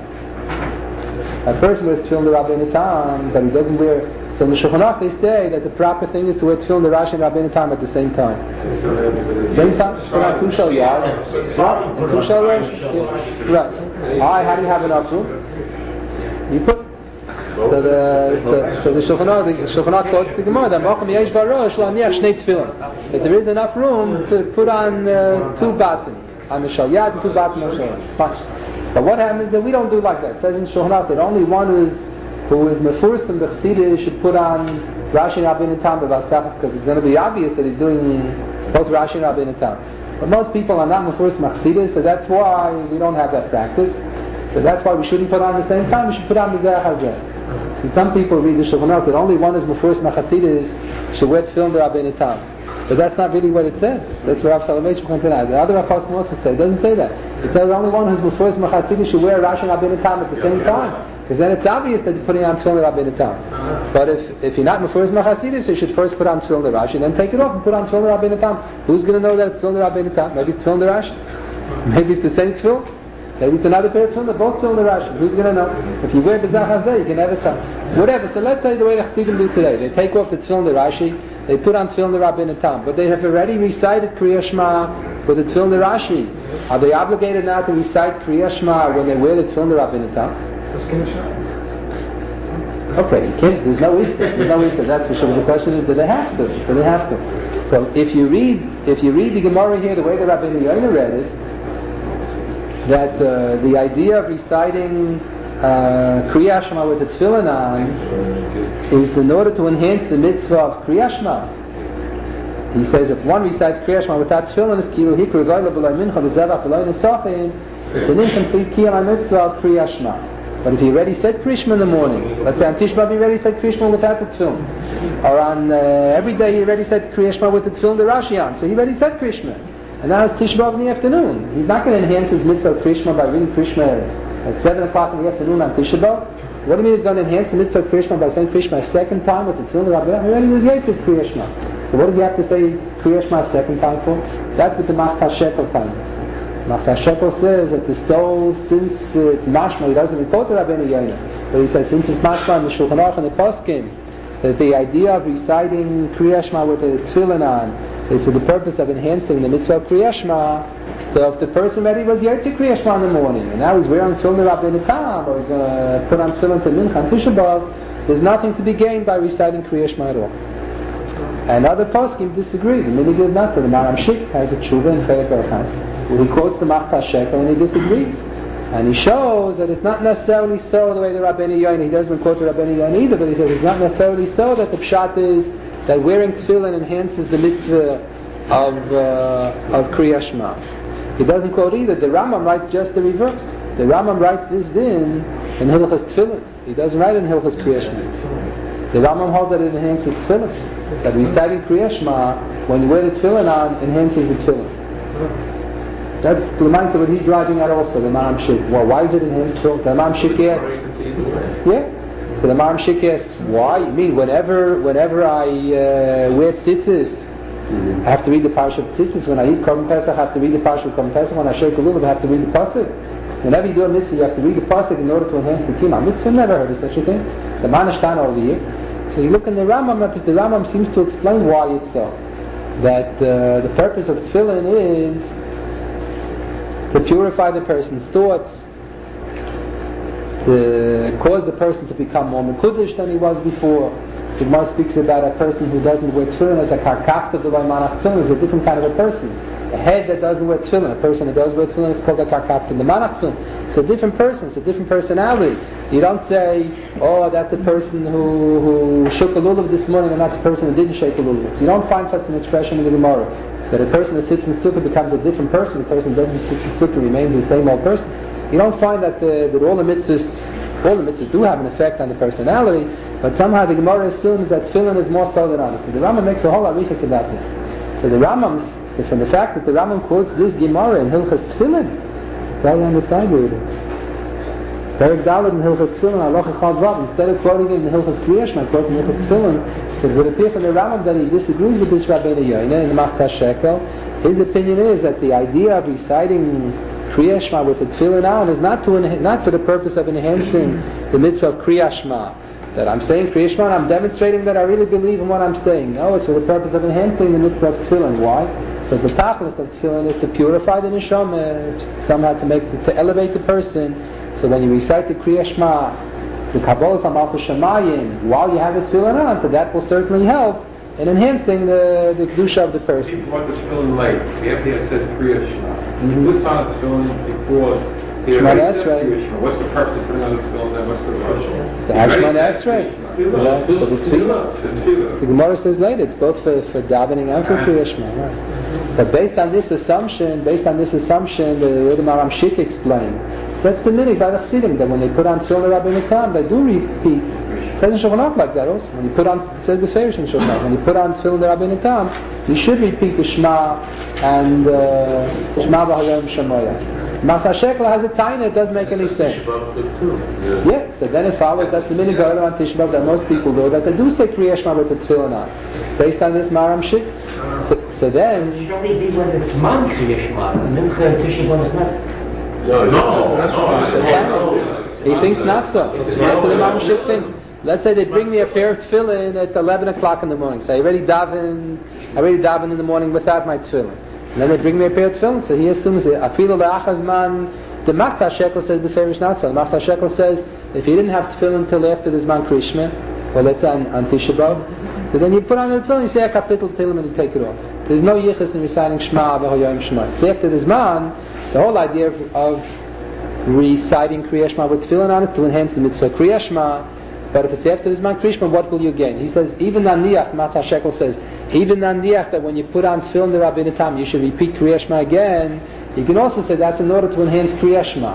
A person wears tefillin de Rabbeinu Tam, but he doesn't wear. So in the Shulchan Aruch they say that the proper thing is to wear tefillin de Rashi and Rabbeinu Tam at the same time. Same time? Right. Two shall yard. And two shall Rosh. Right. Alright, how do you have enough room? You put. So the so, so the Shulchan Aruch the Shulchan Aruch quotes the Gemara that Mokum Yesh Barosh Lo Aniach Shnei Tefillin. That there is enough room to put on uh, two batim on the Shalyad and two batim on Shalyad. Fine. But what happens is that we don't do like that. It says in Shulchan Aruch that only one who is who is Mefurst and the Chassidus should put on Rashi and Rabbeinu Tam because it's going to be obvious that he's doing both Rashi and Rabbeinu Tam. But most people are not Mefurst Chassidus, so that's why we don't have that practice. So that's why we shouldn't put on the same time. We should put on Mizrach HaZreh. So some people read the Shulchan Aruch that only one is Mefurst Chassidus should wear tefillin de Rabbeinu Tam. But that's not really what it says. That's what Rav Soloveitchik pointed out. The other Rav also said it doesn't say that. It says only one who's Mefurst Chassidus should wear Rashi and Rabbeinu Tam at the same time. Because then it's obvious that you're putting on tefillin Rabbeinu Tam. But if, if you're not Mefurst Chassidus, you should first put on tefillin Rashi, then take it off and put on tefillin Rabbeinu Tam. Who's going to know that it's tefillin Rabbeinu Tam? Maybe it's tefillin Rashi. Maybe it's the same tefillin. Maybe it's another pair of tefillin, both tefillin Rashi. Who's going to know? If you wear Bezach Hazeh, you can never tell. Whatever. So let's say the way the Chassidim do today. They take off the tefillin Rashi, they put on tefillin Rabbeinu Tam, but they have already recited Kriya Shema with the tefillin Rashi. Are they obligated now to recite Kriya Shema when they wear the tefillin Rabbeinu Tam? Okay, you can't, there's no Easter, there's no Easter, that's for sure. The question is, do they have to? Do they have to? So if you read, if you read the Gemara here the way the Rabbeinu Yonah read it, that uh, the idea of reciting uh, Kriya Shema with the tefillin on is in order to enhance the mitzvah of Kriya Shema. He says if one recites Kriya Shema without tefillin, it's kilu hikru v'loy b'loy mincha v'zevach v'loy nesafin. It's an incomplete kiyam mitzvah of Kriya Shema. But if he already said Kriya Shema in the morning, let's say on Tisha B'Av he already said Kriya Shema without the tefillin, or on uh, every day he already said Kriya Shema with the tefillin the Rashi on, so he already said Kriya Shema. And now it's Tisha B'Av in the afternoon. He's not going to enhance his mitzvah of Kriya Shema by reading Kriya Shema at seven o'clock in the afternoon on Tisha B'Av. What do you mean he's going to enhance the mitzvah of Kriya Shema by saying Kriya Shema a second time with the tefillin the Rabbah? He already was Yitzit Kriya Shema. So what does he have to say Kriya Shema a second time for? That's what the Machzah Shekel tells us. Machzah Shekel says that the soul, since it's mashma, he doesn't report to Rabbeinu Yonah, but he says since it's mashma in the Shulchan Aruch and the Poskim, that the idea of reciting Kriya Shema with the tefillin on is for the purpose of enhancing the mitzvah of Kriya Shema. So if the person already was Yotze Kriya Shema in the morning, and now he's wearing tefillin Rabbeinu Tam, or he's going to put on tefillin to Mincha and Tisha B'Av, there's nothing to be gained by reciting Kriya Shema at all. And other poskim disagree. The minig is not. The Maram Shik has a tshuva in Chelek Arkan, where he quotes the Machzah Shekel and he disagrees. And he shows that it's not necessarily so the way the Rabbeinu Yonah, he doesn't quote the Rabbeinu Yonah either, but he says it's not necessarily so that the pshat is that wearing tefillin enhances the mitzvah of, uh, of Kriya Shema. He doesn't quote either. The Rambam writes just the reverse. The Rambam writes this din in Hilchas Tefillin. He doesn't write in Hilchas Kriya Shema. The Rambam holds that it enhances tefillin. That reciting Kriya Shema, when you wear the tefillin on, enhances the tefillin. That's the mindset what he's driving at also, the Maram Shik. Well, why is it enhanced tefillin? The Maram Shik asks. Yeah? So the Maram Shik asks, why? You mean whenever whenever I uh, wear tzitzis, I have to read the Parsha of tzitzis. When I eat Korban Pesach, I have to read the Parsha of Korban Pesach. When I shake a lulav, I have to read the Pasuk. Whenever you do a mitzvah, you have to read the Pasuk in order to enhance the kima. Mitzvah never heard of such a thing. It's a manashtana over here. So you look in the Rambam, because the Rambam seems to explain why it's so. That uh, the purpose of tefillin is to purify the person's thoughts, the, cause the person to become more mekudesh than he was before. The Gemara speaks about a person who doesn't wear tefillin as a karkafta d'loi manach tefillin, is a different kind of a person. A head that doesn't wear tefillin, a person that does wear tefillin, it's called a karkafta d'manach tefillin. It's a different person, it's a different personality. You don't say, oh, that's the person who, who shook a lulav this morning and that's the person who didn't shake a lulav. You don't find such an expression in the Gemara. That a person who sits in sukkah becomes a different person, the person who doesn't sit in sukkah remains the same old person. You don't find that, the, that all the mitzvahs, all the mitzvahs do have an effect on the personality, but somehow the Gemara assumes that tefillin is more so than honest. So the Rambam makes a whole arichas about this. So the Rambam, from the fact that the Rambam quotes this Gemara in Hilchas Tefillin, right on the side reading, Perek Dalet in Hilchas Tefillin, Halacha Chad Vav, instead of quoting it in Hilchas Kriya Shema, quoting Hilchas Tefillin, so it would appear from the Rambam that he disagrees with this Rabbeinu Yoina in the Machzah Shekel. His opinion is that the idea of reciting Kriya Shema with the Tefillin on is not to enha- not for the purpose of enhancing the mitzvah of Kriya Shema. That I'm saying Kriya Shema and I'm demonstrating that I really believe in what I'm saying. No, it's for the purpose of enhancing the mitzvah of Tefillin. Why? Because the tachlis of Tefillin is to purify the neshama, somehow to make to elevate the person. So when you recite the Kriya Shema, the Kabbalah Samalcha Shemayim, while you have the Tefillin on, so that will certainly help in enhancing the, the kedusha of the person. People want the tefillin late. After he said Kriya Shema. Mm-hmm. He puts on the tefillin before he Shema already said Esrei. Kriya Shema. What's the purpose of putting on the tefillin then? What's the rush? The Hashman Esrei. Tefillah. For the Tefillah. Tefillah. The Gemara says later, it's both for, for davening and for Kriya Shema. Right. So based on this assumption, based on this assumption, the way the Maram Shik explained, that's the minig by the Chassidim, that when they put on tefillin Rabbeinu Tam, they do repeat. It says in Shulchan Aruch like that also. When you put on, it says beferish in Shulchan Aruch, when you put on tefillin Rabbeinu Tam, you should repeat the Shema and uh, Shema v'Hayom Shemoya. Machzah Shekel has a tiny, it doesn't make any sense. Yeah, so then it follows that the minig on Tisha B'Av that most people do, that they do say Kriya Shema with the tefillin on, based on this Maram Shik. So, so then, It should only be when it's man Kriya Shema, Mincha and Tisha B'Av is not. No, no, no. he thinks not so. That's what the Maram Shik thinks. Let's say they bring me a pair of tefillin at eleven o'clock in the morning. So I already daven, I already daven in the morning without my tefillin. And then they bring me a pair of tefillin. So he assumes it. Afilu le'achaz man. The Machzah Shekel says beferish not so. The Machzah Shekel says if you didn't have tefillin until after the Zman Krishma, well, let's say on, on Tisha B'Av, so then you put on the tefillin, you say a kapitel tefillin and you take it off. There's no yichus in reciting Shema v'Hoyim Shema. It's after the Zman. The whole idea of, of reciting Kriya Shema with tefillin on it to enhance the mitzvah Kriya Shema. But if it's after the Zman Krishma, what will you gain? He says, even Naniach, Machzah Shekel says, even Naniach, that when you put on tefillin the Rabbeinu Tam, you should repeat Kriya Shema again. You can also say that's in order to enhance Kriya Shema.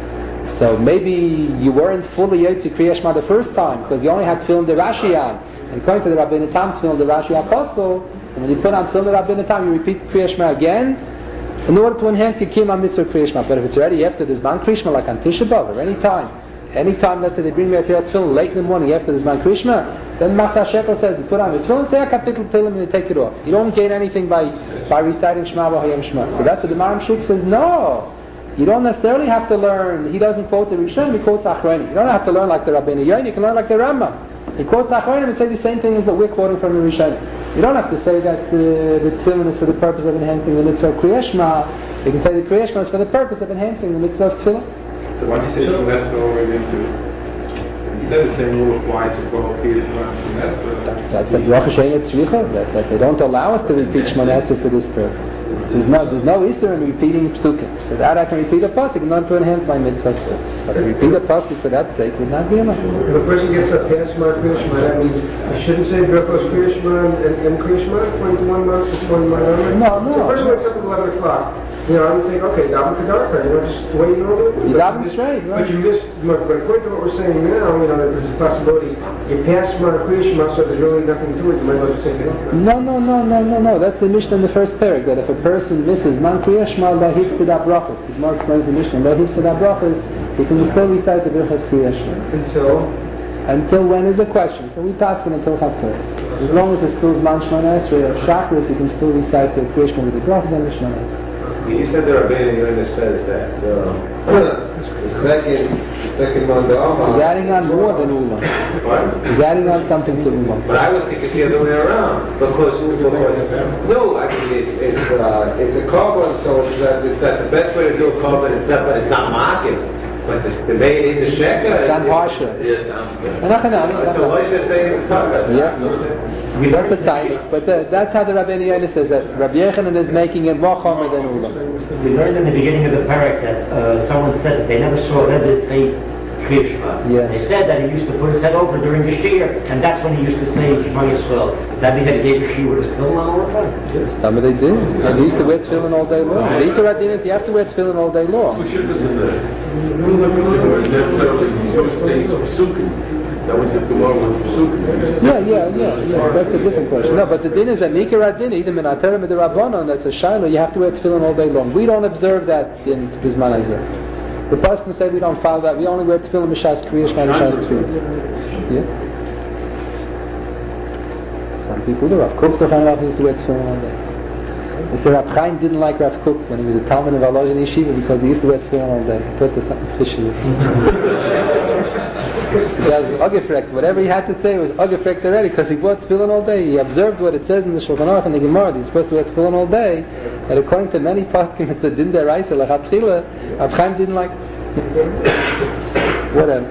So maybe you weren't fully Yotzi Kriya Shema the first time, because you only had tefillin the Rashi on. And according to the Rabbeinu Tam, tefillin the Rashi Apostle, and when you put on tefillin the Rabbeinu Tam, you repeat Kriya Shema again, in order to enhance your Kiyum HaMitzvah Kriya Shema. But if it's already after the Zman Krishma, like on Tisha B'Av, or any time, anytime that they bring me a pair of tefillin late in the morning after the Zman Krishma, then Machzah Shekel says, you put on the tefillin, say a kapitel tefillin and you take it off. You don't gain anything by by reciting Shema v'Hayom Shema. So that's what the Maram Shik says, no. You don't necessarily have to learn. He doesn't quote the Rishonim, he quotes Achronim. You don't have to learn like the Rabbeinu Yoina, you can learn like the Rambam. He quotes Achronim and say the same thing as what we're quoting from the Rishonim. You don't have to say that the, the tefillin is for the purpose of enhancing the mitzvah of Kriya Shema. You can say the Kriya Shema is for the purpose of enhancing the mitzvah of tefillin. So why do you say Shemesh go right into? He said the same rule applies to both Kriya Shema and Shemesh. That's a Baruch Hashem Tzricha, that, that they don't allow us to repeat Shemona Esrei for this purpose. There's no, there's no issur in repeating psukim. So that I can repeat a pasuk in order to enhance my mitzvah too. But to repeat a pasuk for that sake would not be enough. If a person gets up past Shema Kriya Shema, that means I shouldn't say Berachos Kriya Shema and, and Kriya Shema twenty-one months before my memory. No, no. The person wakes up at eleven o'clock. You know, I would think, okay, daven kedarka, you know, just the way you normally do. You daven straight, right? But you miss, but according to what we're saying now, you know, that there's a possibility. You pass Shema Kriya Shema, so there's really nothing to it. You might as well just say it. No, no, no, no, no, no. That's the Mishnah in the first parak, that if a person misses Man Kriya Shema lahif tzedab brachos, the Gemara explains the Mishnah, lahif tzedab brachos, he can still recite the Berachos Kriya Shema. Until? Until when is a question. So we pass him until Chatzos. As long as it's still Man Shemona Esrei or Shakris, he can still recite the Kriya Shema with the brachos and the Shemona Esrei. You said the Rabbeinu Yoina says that uh, the second, second mandama. He's adding on more than Ulam. What? He's adding on something to Ulam. But I would think it's the other way around because, because no, I mean it's it's uh, it's a carbon, so it's that it's that the best way to do a carbon is not, but it's not market. But the, the main in the sheker Sounds harsher. Yes, sounds good. And I can- I mean, But the voice is saying the tongue. Yeah. That's a tiny, but the, that's how the Rabbeinu Yonah says that Rabbi Yechanan is making it more chomer than Ulam. We learned in the beginning of the parak that uh, someone said that they never saw Rebbe say Kriya Shema. Yeah. They said that he used to put his head over during the shir, and that's when he used to say Shema Yisrael. Does that mean that he gave the shir with his tefillin on all the time? Some of they do. And he used to wear tefillin all day long. The Ikar Adin is you have to wear tefillin all day long. Who should have been there? Necessarily used things for Sukkot. That was the Gemara with Sukkot. Yeah, yeah, yeah, yeah. That's a different question. No, but the din is a Ikar Adin, even in Aterim and the Rabbanon, that's a Shiloh, you have to wear tefillin all day long. We don't observe that in Bisman Hazeh. The person said we don't follow that. We only wear tefillin mishas kriya shema mishas tefillin. Yeah. Some people do. Rav Kook Zochanan used to wear tefillin all day. They say Rav Chaim didn't like Rav Kook when he was a Talmud of Aloj Yeshiva because he used to wear tefillin all day. He thought there's something fishy. That was ugefrekt. Whatever he had to say was ugefrekt already because he wore tefillin all day. He observed what it says in the Shulchan Aruch and the Gemara that he's supposed to wear tefillin all day. And according to many poskim, it's a din deraisa lachatchila. Rav Chaim didn't like. Whatever.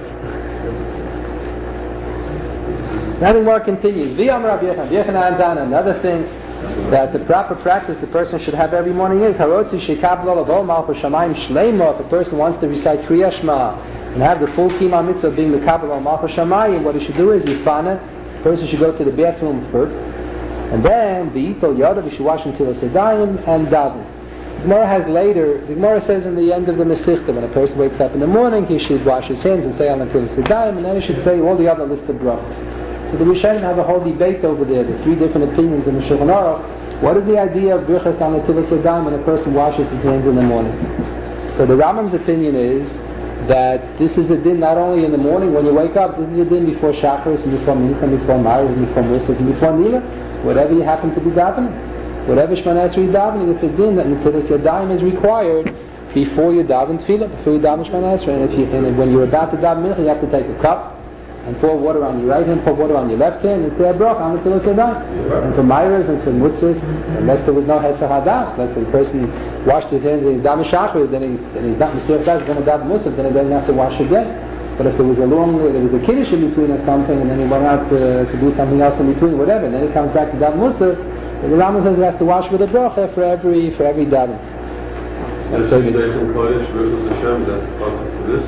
Nothing more continues. V'yam Rabbi Yechanan. Yechanan Zana. Another thing that the proper practice the person should have every morning is harotzi shekabel lavo malchus shamayim shleima. If a person wants to recite Kriya Shema and have the full kima mitzvah of being the kabel of malchus shamayim, what he should do is yifana. The person should go to the bathroom first, and then v'yitol yadav, he should wash until the sedayim and daven. The Gemara has later. The Gemara says in the end of the Masechta, when a person wakes up in the morning, he should wash his hands and say al until the sedayim, and then he should say all the other list of brachos. So the Rishonim have a whole debate over there, the three different opinions in the Shulchan Aruch. What is the idea of Birchas al Netilas Yadayim when a person washes his hands in the morning? So the Rambam's opinion is that this is a din not only in the morning when you wake up, this is a din before Shacharis and before Mincha and before Mariv and before Musaf and before Nila, whatever you happen to be davening. Whatever Shemana Esrei davening, it's a din that Netilas Yadayim is required before you daven Tefillah, before you daven Shemana Esrei. And, if you, and when you're about to daven Mincha, you have to take a cup and pour water on your right hand, pour water on your left hand, and say a bracha on the Netilas Yadayim. And for Myras and for Musaf, unless there was no Hesach Hadas, like the person washed his hands and he's daven Shacharis, then, he, then he's not Mesiach Das, he's going to daven Musaf, then he doesn't have to wash again. But if there was a long, there was a Kiddush in between or something, and then he went out to, to do something else in between, whatever, and then he comes back to daven Musaf, the Rambam says he has to wash with a bracha for every for every daven. So the same day from Kodesh versus Hashem, that's possible for this?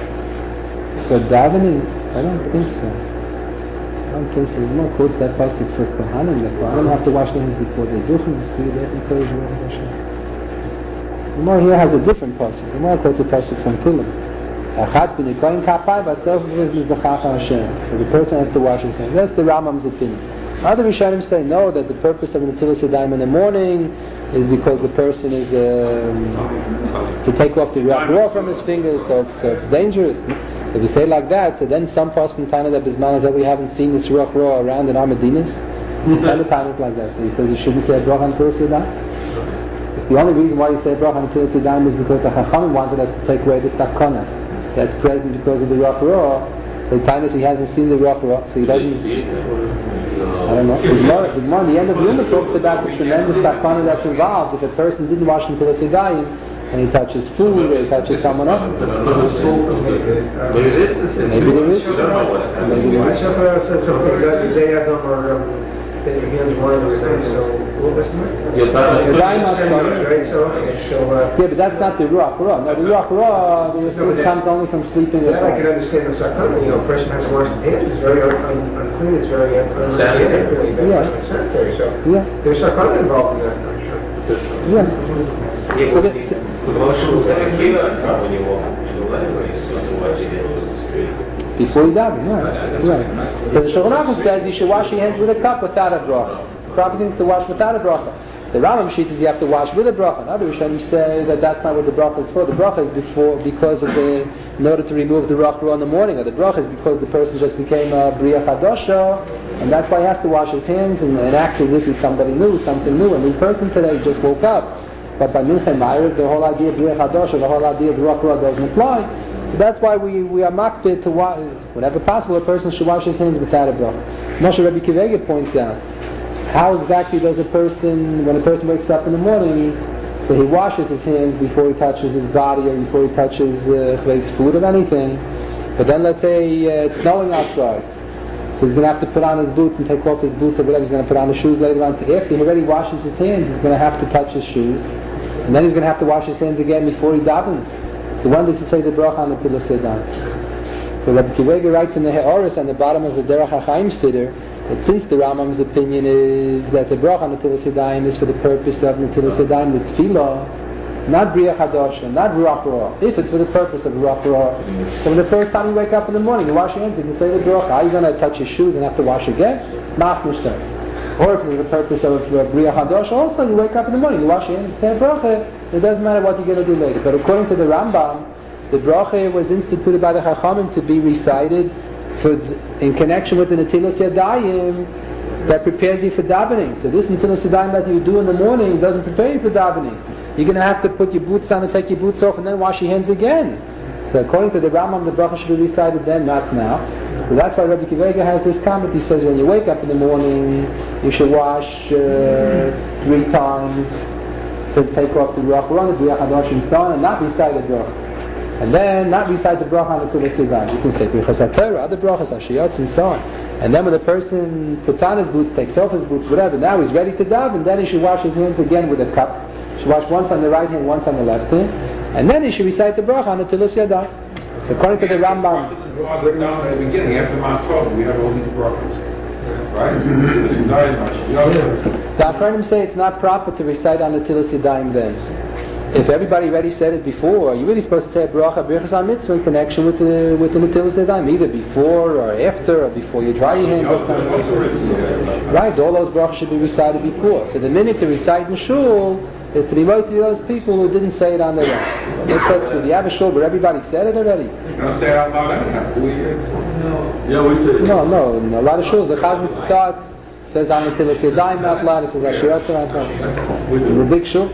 For davening, I don't think so. I don't think so. There's no quotes that pasuk for Kohanim. The Kohanim have to wash their hands before they do it. See that in Kodesh versus Hashem. The Gemara here has a different pasuk. The Gemara quotes a pasuk from Tehillim. Achatz b'nikoyin kafay v'asof v'mizbechacha Hashem. So the person has to wash his hands. That's the Rambam's opinion. Other Rishonim say no, that the purpose of Netilas Yadayim in the morning is because the person is um, to take off the raw from his fingers, so it's, so it's dangerous. If you say it like that, so then some person find that Bisman that we haven't seen this rock raw around in our Medinas. Kind of find it like that. So he says you shouldn't say a bracha on Netilas Yadayim. The only reason why you say a bracha on Netilas Yadayim is because the Chachamim wanted us to take away the sakana that's present because of the rock raw. So Tainus, he hasn't seen the rock raw, so he doesn't. I don't know. The Gemara, the Gemara, the end of Yuma talks about the tremendous sakana that's involved if a person didn't wash Netilas Yadayim and he touches food or he touches someone else. Maybe it is the same. Maybe there is. Maybe there is. Shachar said something about the day Adam or um, that your hands weren't the same, so what was it? Yadayim Asakana. Right, so, okay, so, uh, Yeah, but that's not the Ruach Ra. No, the Ruach Ra, the Yisrael comes only from sleeping at then I can night. understand the sakana, you know, a person has to wash his hands, it's very un- un- unclean, it's very un- unsanitary. Yeah. It's sanitary, so Yeah, there's sakana involved in that, I'm sure. yeah. Yeah, So but that- the the motion was like a kilo when you walk into the anyway, it's not so much you did on the street. Before you daven, right, right. So the Shulchan Aruch says you should wash your hands with a cup without a bracha. The proper thing is to wash without a bracha. The Rambam sheet is you have to wash with a bracha. And other Rishonim say that that's not what the bracha is for. The bracha is before because of the in order to remove the rock in the morning. Or the bracha is because the person just became a bria chadosha, and that's why he has to wash his hands and, and act as if he's somebody new, something new. A new person today just woke up. But by Mincha and Ma'ariv, the whole idea of bria chadosha, the whole idea of rock doesn't apply. So that's why we, we are makpid to wash, whenever possible, a person should wash his hands without a bracha. Moshe Rebbe Kivega points out, how exactly does a person, when a person wakes up in the morning, So he washes his hands before he touches his body or before he touches uh, his food or anything. But then let's say uh, it's snowing outside. So he's going to have to put on his boots and take off his boots or whatever. He's going to put on his shoes later on. So after he already washes his hands, he's going to have to touch his shoes. And then he's going to have to wash his hands again before he davens. So when does he say the bracha on the Netilas Yadayim? So Rabbi Kiva writes in the He'oris on the bottom of the Derech HaChaim Siddur that since the Rambam's opinion is that the bracha on the Netilas Yadayim is for the purpose of Netilas Yadayim with tefillah, not Bria Chadasha, not Ruach Ra. If it's for the purpose of Ruach Ra, so when the first time you wake up in the morning, you wash your hands, you can say the bracha. Are you going to touch your shoes and have to wash again? Machnish says. Or if it's for the purpose of uh, Bria Chadasha, also you wake up in the morning, you wash your hands, you say a bracha. It doesn't matter what you're going to do later. But according to the Rambam, the bracha was instituted by the Chachamim to be recited for, in connection with the Netilas Yadayim that prepares you for davening. So this Netilas Yadayim that you do in the morning doesn't prepare you for davening. You're going to have to put your boots on and take your boots off and then wash your hands again. So according to the Rambam, the bracha should be recited then, not now. So that's why Rabbi Kiva has this comment. He says when you wake up in the morning, you should wash uh, three times to take off the Ruach Ra, the Bria Chadash and so on, and not recite the bracha. And then not recite the bracha on the Netilas Yadayim. You can say Birchas HaTorah, other brachas, Hashiyotz, and so on. And then when the person puts on his boots, takes off his boots, whatever, now he's ready to daven, then he should wash his hands again with a cup. He should wash once on the right hand, once on the left hand. And then he should recite the bracha on the Netilas Yadayim. So according to the Rambam, This is what I wrote down at the beginning, after Mount Torah, we have all these brachas. Right? This is very much. the Achronim say it's not proper to recite on the Netilas Yadayim then. If everybody already said it before, you're really supposed to say a bracha, birchas ha-mitzvah in connection with the with the Netilas Yadayim, either before or after, or before you dry your hands. Or right, all those brachas should be recited before. So the minute to recite in shul is to devote to those people who didn't say it on their own. Let's say, so if you have a shul where everybody said it already. You don't say it out loud anyhow. We, uh, Yeah, we say it. No, no, in a lot of shuls, the Chazan starts, says on the Netilas Yadayim out loud, it says Hashiyotz out loud. In the big shul.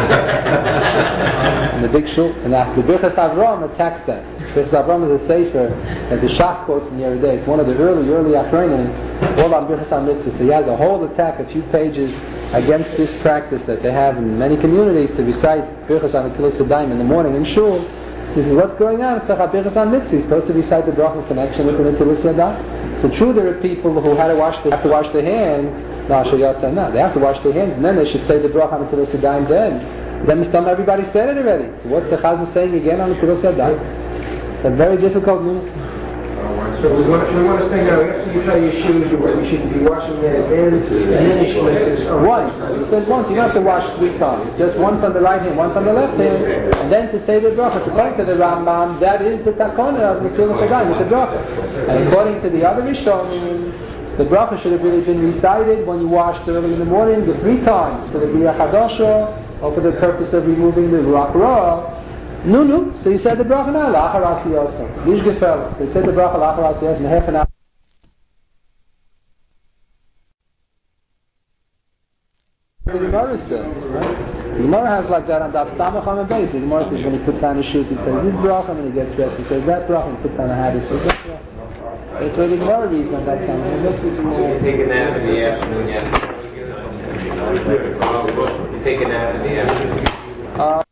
In the big shul. And the Birchas Avram attacks that. Birchas Avram is a sefer that the Shach quotes in the other day. It's one of the early, early Achronim, all on Birchas HaMitzvah. So he has a whole attack, a few pages, against this practice that they have in many communities to recite Birchas Netilas Yadayim in the morning in shul. So he says, what's going on? It's like a Birchas HaMitzvah. He's supposed to recite the bracha in connection with the Netilas Yadayim. So true, there are people who had to wash, they have to wash their hands. No, Hashiyotz, no. They have to wash their hands, and then they should say the bracha on the Netilas Yadayim then. Then Mistam, everybody said it already. So what's the Chazan saying again on the Netilas Yadayim? It's a very difficult minute. So we want, we want to think out, after you try your shoes, you you should be washing their hands, and then you should make this. Once. He says once. You don't have to wash three times. Just once on the right hand, once on the left hand, and then to say the bracha. So according to the Rambam, that is the takona of the Netilas Yadayim, with the bracha. And according to the other Rishonim, the bracha should have really been recited when you washed early in the morning, the three times, for the Bria Chadasha, or for the purpose of removing the Ruach Ra. No, no. So he said the bracha now, la'achar asiyosam. Lish gefel. So he said the bracha la'achar asiyosam, half an hour. The Gemara says, right? The Gemara has like that on Daf Tamacham and Beis. The Gemara says when he puts on his shoes, he says this bracha, and when he gets dressed, he says that bracha, and he puts on a hat, he says that bracha. That's why the Gemara reads on that time. You take a nap in the afternoon, yeah. You take a nap in the afternoon. Uh,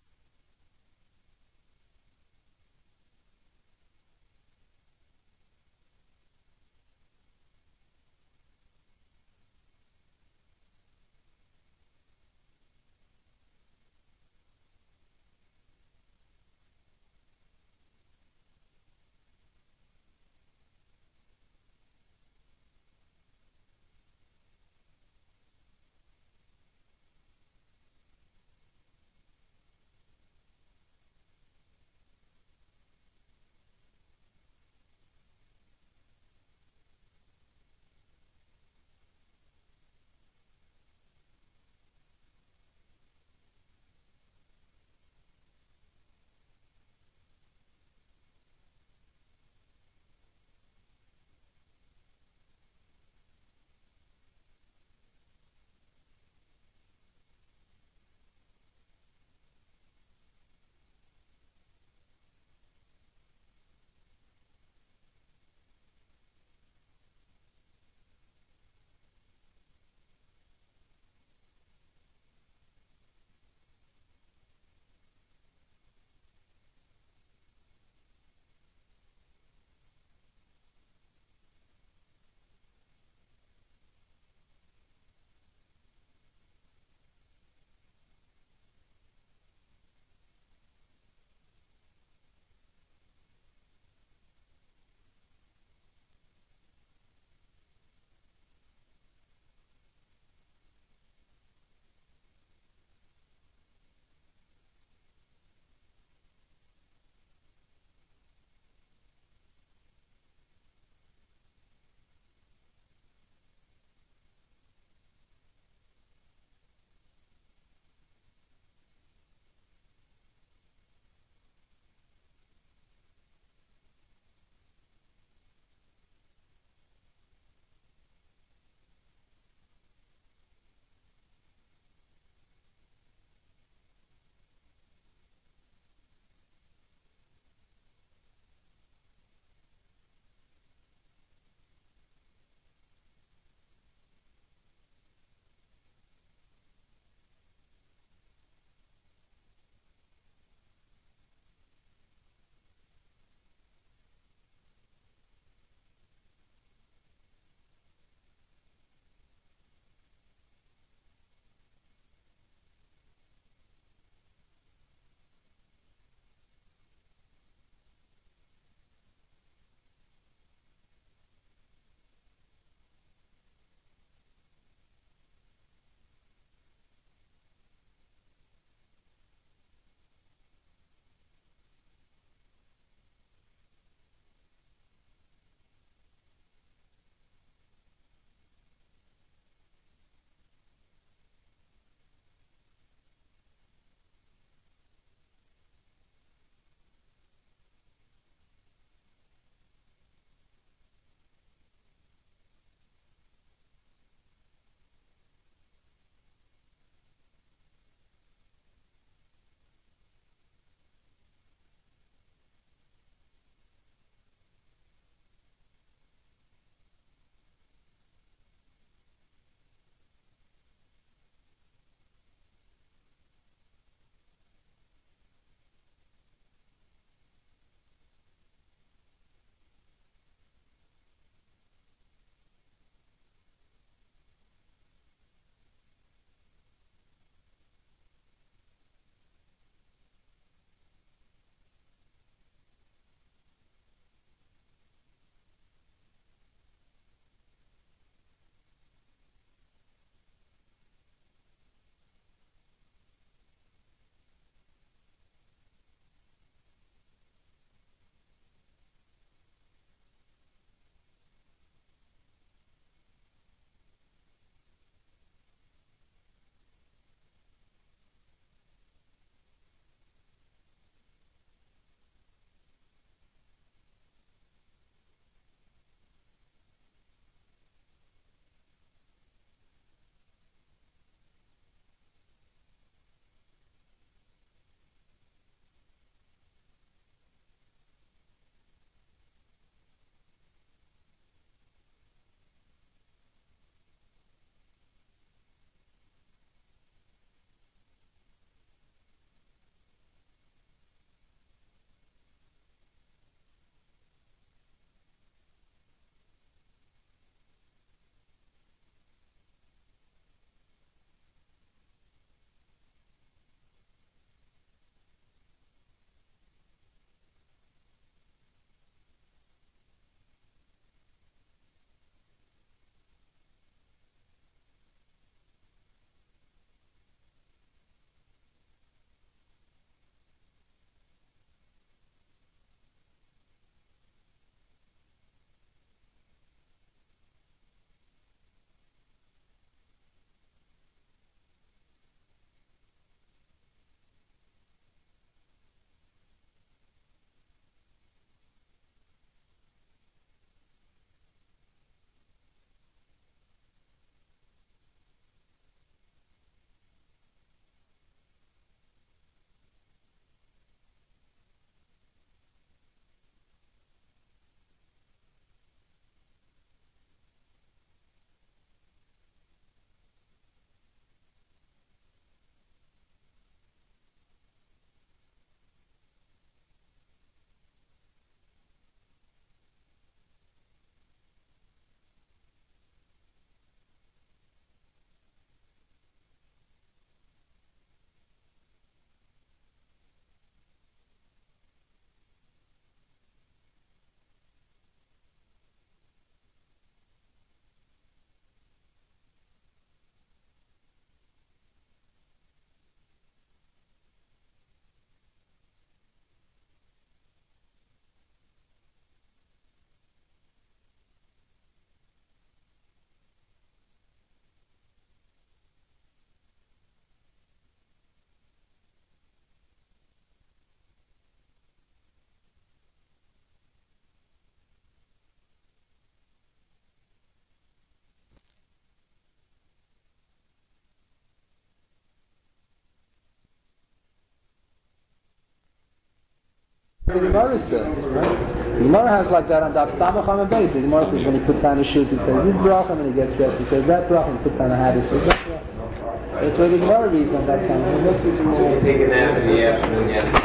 The Gemara says, right? The Gemara has like that on Daf Tamacham and base. The Gemara says when he puts on his shoes, he says this bracha, and when he gets dressed, he says that bracha, and he puts on a hat, he says that bracha. That's why the Gemara reads on that time. You take a nap in the afternoon, yeah.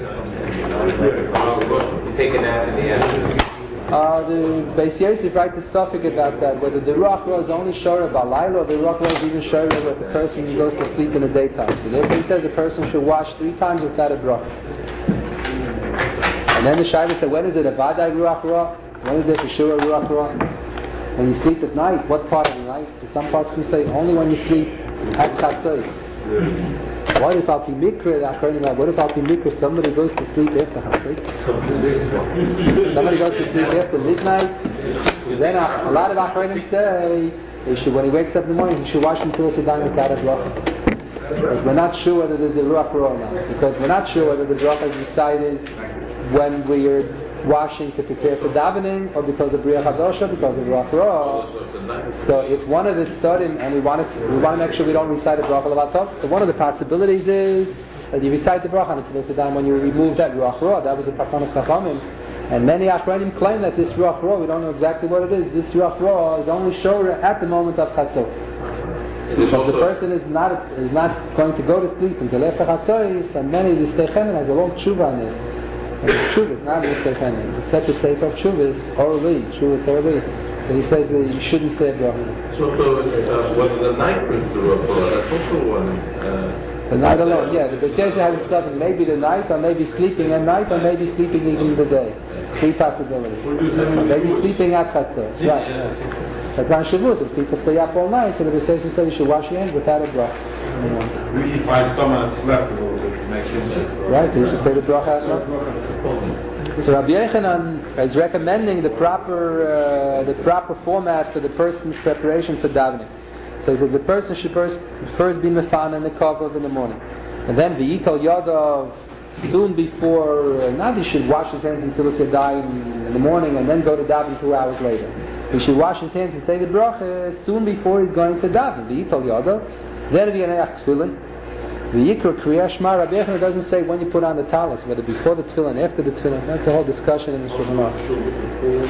You take a nap in the afternoon. Uh, the Beis Yosef writes a suffix about that, whether the Ruach Ra is only Shora Balayla, or the Ruach Ra is even Shora if the person goes to sleep in the daytime. So therefore he says the person should wash three times without a bracha. And then the Shaila said, when is it a Vadai Ruach Ra? When is it a Shura Ruach Ra? When you sleep at night, what part of the night? So some parts can say only when you sleep at Chatzos. What if Al Pi Mikra, what if Al Pi Mikra somebody goes to sleep after Chatzos? Somebody goes to sleep after midnight, then a, a lot of Achronim say he should, when he wakes up in the morning, he should wash him till Siddhan without a bracha. Because we're not sure whether there's a Ruach Ra or not. Because we're not sure whether the bracha is recited when we are washing to prepare for davening, or because of Bria Chadosha, because of Ruach Ra. So if one of the tzadim, and we want to we want to make sure we don't recite a bracha levatov, so one of the possibilities is that you recite the bracha until the Siddhan when you remove that Ruach Ra. That was a Takanas Chachamim. And many Achronim claim that this Ruach Ra, we don't know exactly what it is, this Ruach Ra is only Shora at the moment of Chatzos. Because the person is not is not going to go to sleep until after Chatzos, and many of the Steichenim has a long tshuva on this. And tshuva is not Mister Chenim. The separate sefer of tshuva is orally, tshuva is orally. So he says that you shouldn't say bracha. So, so uh, whether the night brings the Ruach Ra, that's also one. Uh, the night alone, yeah. The Beis Yosef has stuff, maybe the night, or maybe sleeping at night, or maybe sleeping even the day. Three possibilities. Or maybe sleeping at Chatzos. Right. Yeah. That's why Shavuos, if people stay up all night, so the Beis Yosef said you should wash your hands without a bracha. Yeah. We usually find someone that slept a little bit to make sure. Right, so you should say the bracha. No? So Rabbi Yechanan is recommending the proper uh, the proper format for the person's preparation for davening. So that the person should first, first be mefana in the kavod in the morning, and then the yital yadav soon before. Uh, not he should wash his hands until the sedai in the morning, and then go to daven two hours later. He should wash his hands and say the bracha soon before he's going to daven. The yital yadav. Then we have tefillin. The Yikra Kriya Shema, Rabbi Yechanan doesn't say when you put on the talis, whether before the tefillin, after the tefillin. That's a whole discussion in the Shulchan Aruch.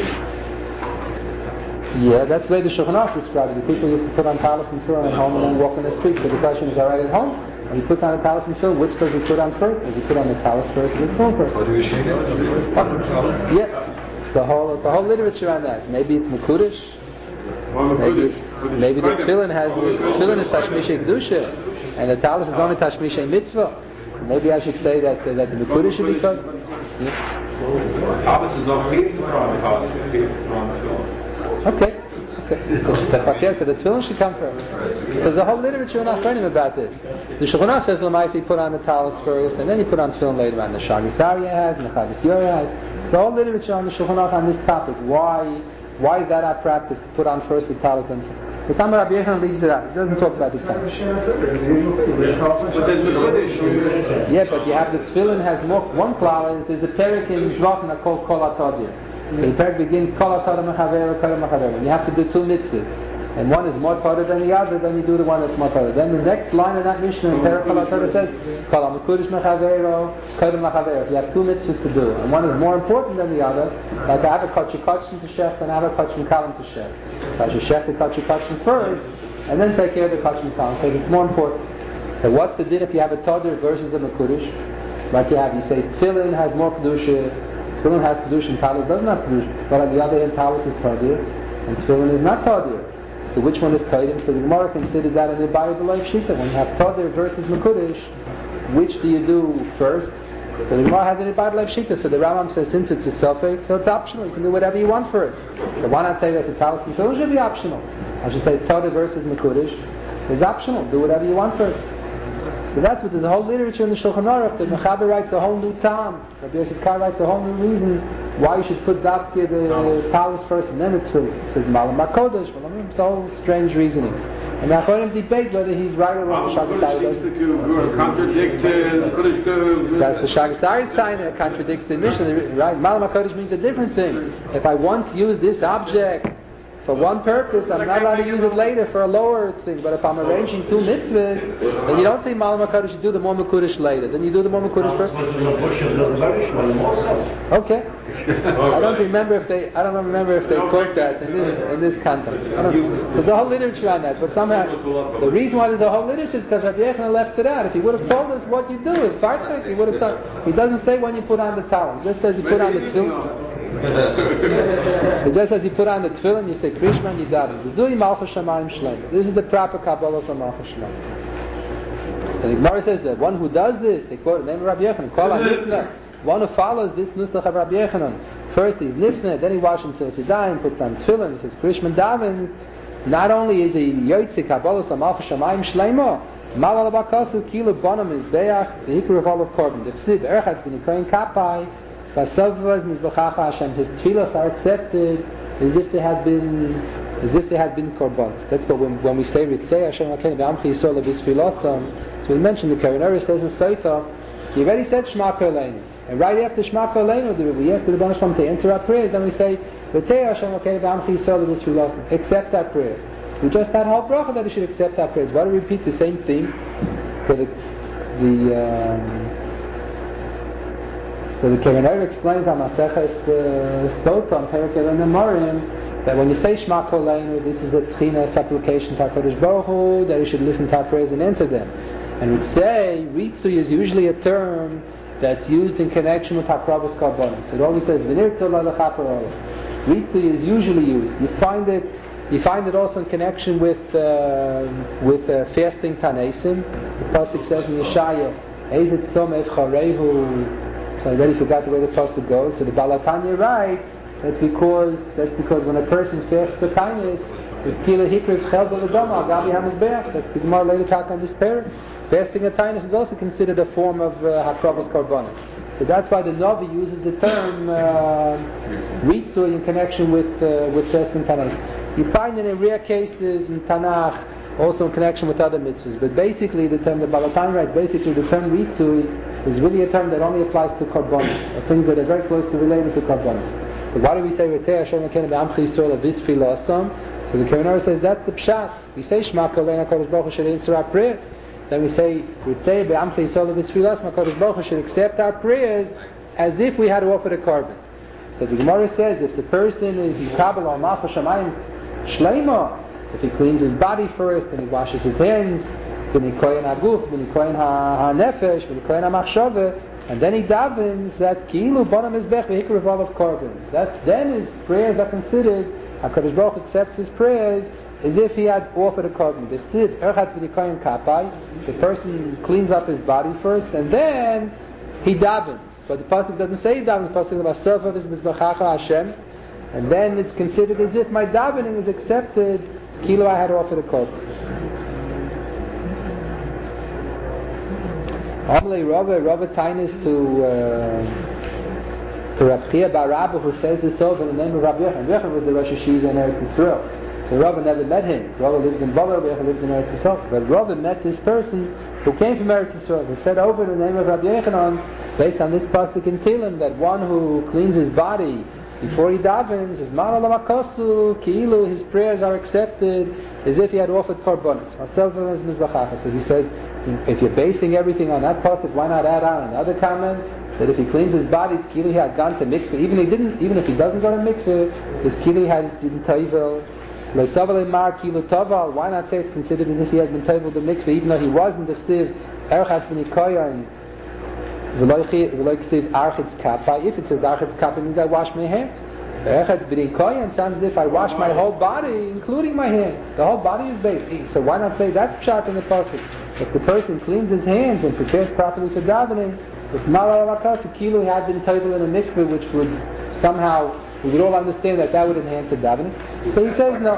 Yeah, that's the way the Shulchan Aruch describes it. The people used to put on talis and tefillin at home and then walk in the street. So the question is, alright at home, when he puts on the talis and tefillin, which does he put on first? Does he put on the talis first or the tefillin first? Or do you shave it? Yeah. It's a whole, it's a whole literature on that. Maybe it's Mekudesh. Maybe it's, maybe the tefillin has the tefillin is tashmishay kedusha, and the talis is only tashmishay mitzvah. Maybe I should say that uh, that the mekudesh should be cut. Talis is not feeding from the talis. Okay, okay. So she said, okay, so the tefillin should come first. So there's a whole literature in Achronim about this. The Shulchan Aruch says Lamaisi you put on the talis first, and then you put on tefillin later on. The Shagas Aryeh has, and the Chavis Yoreh has. So whole literature on the Shulchan Aruch on this topic. Why? Why is that our practice to put on first the talis and the time Rabbi Yechanan leaves it out. He doesn't talk about the time. Yeah, but you have the tefillin has more one klal. There's a perik in Zvachna called Kol HaTodir. So the perik begins Kol HaTodir Mechaver, Kol HaMechaver. And you have to do two mitzvahs, and one is more Torah than the other. Then you do the one that's more Torah. Then the next line of that Mishnah in perik Kol HaTodir says Kol HaMekudesh Mechaver, Kol HaMechaver. You have two mitzvahs to do, and one is more important than the other. Like I have a kachim kachim to shech, and I have a kachim kalim to shech. So I should shech the kachim kachim first, and then take care of the kachim kalim, because it's more important. So what's the din if you have a todir versus the mekudesh? Like you have, you say tefillin has more kedusha, tefillin has kedusha, and talis doesn't have kedusha. But on the other hand, talis is todir, and tefillin is not todir. So which one is kaidim? So the Gemara considers that in the Bayit B'Leif Shita. When you have todir versus mekudesh, which do you do first? So the Gemara has in the Bayit B'Leif Shita. So the Rambam says since it's a suffix, so it's optional. You can do whatever you want first. So why not say that the talis and tefillin should be optional? I should say todir versus mekudesh is optional. Do whatever you want first. So that's what there's a whole literature in the Shulchan Aruch that Mechaber writes a whole new tam. Rabbi Yosef Kar writes a whole new reason why you should put Dafke the talis first and then the tefillin. It says Malam HaKodesh. It's a whole strange reasoning. And the Achronim debate whether he's right or wrong. The Shagas Aryeh doesn't. Contradict the That's the Shagas Aryeh's time that contradicts the Mishnah. Right? Malam HaKodesh means a different thing. If I once use this object for one purpose, I'm not allowed to use it later for a lower thing. But if I'm arranging two mitzvahs, then you don't say Malam HaKadosh, you do the Mom HaKodesh later. Then you do the Mom HaKodesh first. Okay. I don't remember if they. I don't remember if they quote that in this in this context. I don't, so the whole literature on that, but somehow the reason why there's a whole literature is because Rabbi Yochanan left it out. If he would have told us what you do is fartik, he would have said. He doesn't say when you put on the towel. He just says you put on the tefillin. It just says you put on the tefillin, you say Krishma and you daven. Zui Malcha Shamayim Shleim. This is the proper Kabbalah of Malcha Shleim. And the Gemara says that one who does this, they quote the name of Rabbi Yochanan, Kol HaNifna. One who follows this nusach of Rabbi Yochanan. First he's nifna, then he washes himself Yadayim, puts on tefillin, he says Krishma and davens. Not only is he Yotze Kabbalah of Malcha Shamayim Shleimo, Mal Alabakasu Kilu Bonam Mizbeach, the Hikru of all of Korban. The Chsiv Erchatz B'Nikoyin Kapai. His tefillos are accepted as if they had been, as if they had been korban. That's what when, when we say Ritzei Hashem Akeinu B'Amchi Yisrael B'Sfilosam. So we mentioned the Kavanah says in Soita, you already said Shema Koleinu, and right after Shema Koleinu, we ask the Rebbeinu Shalom to answer our prayers, and we say Ritzei Hashem Akeinu B'Amchi Yisrael B'Sfilosam. Accept that prayer. We just had whole bracha that we should accept our prayers. Why do we repeat the same thing? So the the um, So the Kavanah explains on Maseches Sota on Perek Elon Nemorim that when you say Shema Koleinu, this is a tchina supplication to HaKadosh Baruch Hu, that you should listen to our prayers and answer them. And we'd say Ritzui is usually a term that's used in connection with Hakrabos Karbonos. It always says V'nirtzeh lo lechaper. Ritzui is usually used. You find it. You find it also in connection with uh, with uh, fasting Tanaisim. The pasuk says in Yeshaya, Eizet Tzom Evcharehu. So I already forgot the way the pasuk goes. So the Balatanya writes that because that's because when a person fasts the kindness, it's kila hikriv chel b'ledoma gabi hamizbeach. That's the Gemara later talk on this pair. Fasting a kindness is also considered a form of uh, hakravas karbanos. So that's why the Navi uses the term uh, ritzui in connection with uh, with fasting kindness. You find it in rare cases in Tanakh, also in connection with other mitzvahs. But basically, the term the Balatanya writes basically the term ritzui is really a term that only applies to korbanos, or things that are very closely related to korbanos. So why do we say Ritzei Hashem Akeinu B'Amchi Yisrael Avis Filosam? So the Kavanah says that's the pshat. We say Shema Koleinu HaKadosh Baruch Hu should answer our prayers. Then we say Ritzei B'Amchi Yisrael Avis Filosam HaKadosh Baruch Hu should accept our prayers as if we had to offer the korban. So the Gemara says if the person is Yikabel Al Malcha Shamayim Shleimo, if he cleans his body first and he washes his hands, B'nikoyin haguf, b'nikoyin ha-nefesh, b'nikoyin ha-machshove, and then he davens that ki'ilu bona mizbech v'hikru of all of korban. That then his prayers are considered. HaKadosh Baruch Hu accepts his prayers as if he had offered a korban. The sid erchatz b'nikoyin kapai. The person cleans up his body first, and then he davens. But the pasuk doesn't say he davens. The pasuk about Sofa is mizbechacha Hashem, and then it's considered as if my davening is accepted. Ki'ilu I had offered a korban. Amalei Rava, Rava Tainis to uh, to Rav Chia Bar Rabba, who says this over in the name of Rabbi Yochanan. Rabbi Yochanan was the Rosh Hashiva in Eretz Yisrael. So Rava never met him. Rava lived in Bala, Rabbi Yochanan lived in Eretz Yisrael. But Rava met this person who came from Eretz Yisrael. He said over in the name of Rabbi Yochanan, based on this pasuk in Tehillim, that one who cleans his body before he davens, his ma'ala lamakosu, ki'ilu, his prayers are accepted as if he had offered korbanos. So he says, if you're basing everything on that pasuk, why not add on another comment that if he cleans his body, it's ki'ilu he had gone to mikveh. Even he didn't, even if he doesn't go to mikveh, his ki'ilu had been toivel. Why not say it's considered as if he had been toivel the mikveh, even though he wasn't the stiv erchatz v'nikoyin. If it says architz kappa, it means I wash my hands. Erchatz b'nikoyin sounds as if I wash my whole body, including my hands. The whole body is bathed. So why not say that's pshat in the pasuk? If the person cleans his hands and prepares properly for davening, it's malal alakas, kilu had been toivel in a mikveh, which would somehow, we would all understand that that would enhance the davening. So he says no.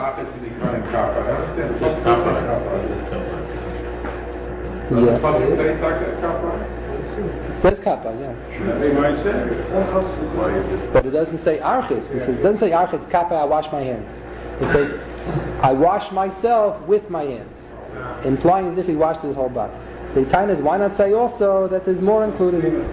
Yeah. It says kappa, yeah. But it doesn't say archit. It says, it doesn't say archit, it's kappa, I wash my hands. It says, I wash myself with my hands, implying as if he washed his whole body. So the time is, why not say also that there's more included in it?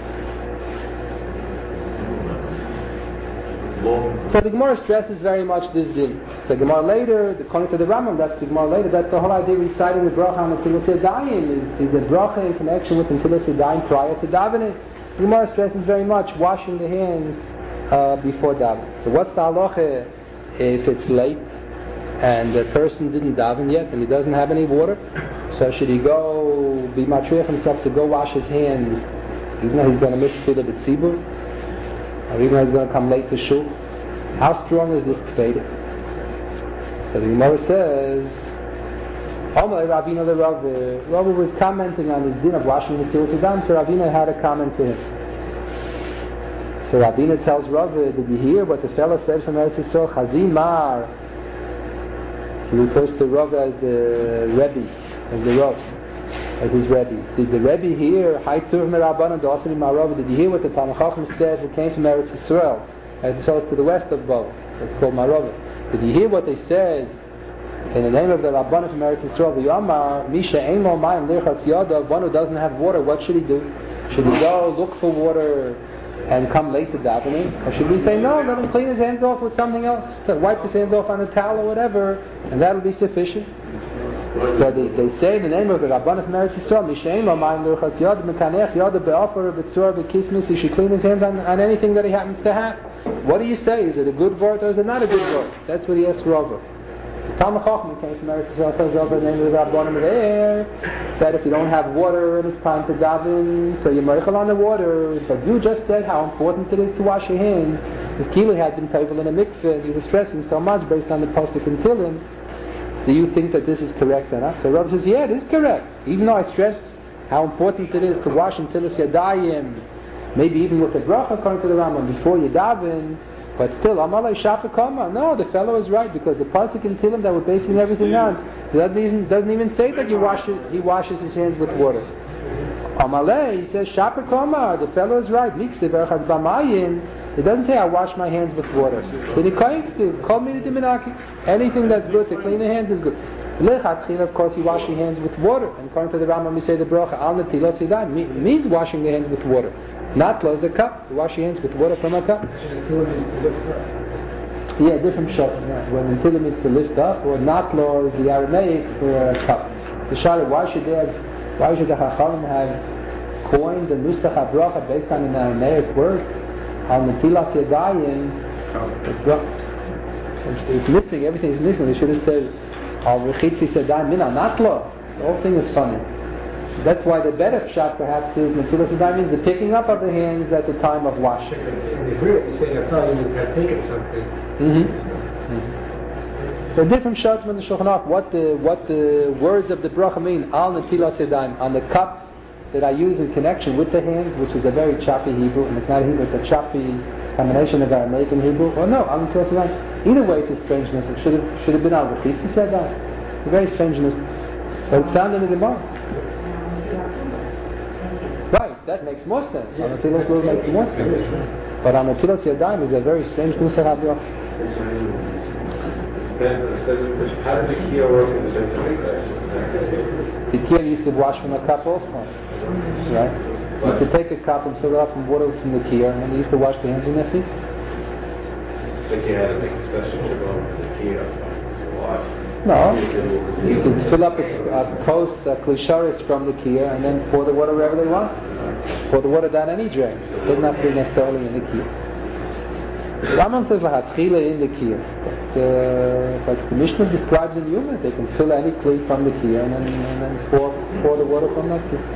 So the Gemara stresses very much this din. So So Gemara later, according to the Rambam, that's the Gemara later, that's the whole idea reciting the bracha on Netilas Yadayim is, is the bracha in connection with Netilas Yadayim prior to davening. The Gemara stresses very much washing the hands uh, before davening. So what's the halacha if it's late and the person didn't daven yet and he doesn't have any water? So should he go be matriach himself to go wash his hands even though he's going to miss tefillah b'tzibur, or even though he's going to come late to shul? How strong is this kvedah? So the Gemara says, Omar Ravina the Rav, Rav was commenting on his din of washing the Netilas Yadayim, so Ravina had a comment to him. So Ravina tells Rav, did you hear what the fellow said from Eretz Yisrael? Chazim Mar. He refers to Rav as the Rebbe, as the Rav, as his Rebbe. Did the Rebbe hear, Hai Tur Merabbanan Dosani Marav, did you hear what the Talmud Chacham said who came from Eretz Yisrael? Eretz Yisrael is to the west of Bo. It's called Marav. Did you hear what they said in the name of the Rabbanan from Eretz Yisrael? V'yamar, Misha ein lo mayim lerchatz yadav, one who doesn't have water, what should he do? Should he go look for water and come late to davening? Or should we say, no, let him clean his hands off with something else, to wipe his hands off on a towel or whatever, and that'll be sufficient? So they, they say in the name of the Rabbanan from Eretz Yisrael, Misha ein lo mayim lerchatz yadav, mekanech yadav be'ofer be'tzur be'kismis, he should clean his hands on, on anything that he happens to have. What do you say? Is it a good word or is it not a good word? That's what he asks Rava. The Talmud Chacham came from Eretz Yisrael, tells Rava in the name of the Rabbanim there that if you don't have water and it's time to daven, so you're merichel on the water. But you just said how important it is to wash your hands. This kilo had been tovel in a mikveh, and you were stressing so much based on the pasuk in Tilim. Do you think that this is correct or not? So Rava says, yeah, it is correct. Even though I stressed how important it is to wash Netilas Yadayim, maybe even with the bracha according to the Rambam before you daven, but still, Amalei Shafa Kama. No, the fellow is right because the pasuk in Tilim that we're basing everything on doesn't even doesn't even say that you wash it, he washes his hands with water. Amalei, he says Shafa Kama. The fellow is right. Mikse berachas b'mayim. It doesn't say I wash my hands with water. Anything that's good to clean the hands is good. Of course, you wash your hands with water, and according to the Rambam, we say the bracha al netilas yadayim means washing your hands with water. Not close a cup. You wash your hands with water from a cup. Yeah, different shot. Yeah. When netilah means to lift up, or natlo is the Aramaic for a cup. The shara, why should they have, why should the Chachamim have coined the nusach habracha based on an Aramaic word? Al netilas yadayim, it's, it's missing. Everything is missing. They should have said al rechitzi yadayim mina natlo. The whole thing is funny. That's why the better shot perhaps is netilas yadayim means the picking up of the hands at the time of washing. And if really saying I thought you had taken something. Mm-hmm. Mm-hmm. The different shots from the Shulchan Aruch, what the what the words of the bracha mean al netilas yadayim on the cup that I use in connection with the hands, which is a very choppy Hebrew, and it's not Hebrew, it's a choppy combination of Aramaic and Hebrew. Or no, al netilas yadayim. Either way, it's a strangeness. It should have should have been al rechitzi yadayim. A very strangeness. But it's found in the Gemara. Right, that makes more sense. On netilas yadayim makes more sense. But on netilas yadayim is a very strange nusach habracha. How did the kiyah work in the Beit HaMikdash? The kiyah used to wash from a cup also, right? You used to take a cup and fill it up with water from the kiyah, and they used to wash their hands and their feet. Like you had to make a special shabbat for the kiyah to wash. No, you could fill up a, a kos, a klisharis from the kiyah, and then pour the water wherever they want. Pour the water down any drain. It doesn't have to be necessarily in the kiyah. Rambam says lahatchila in the kiyah. Uh, but the Mishnah describes in Yuma, they can fill any kli from the kiyah and then, and then pour, pour the water from that kiyah.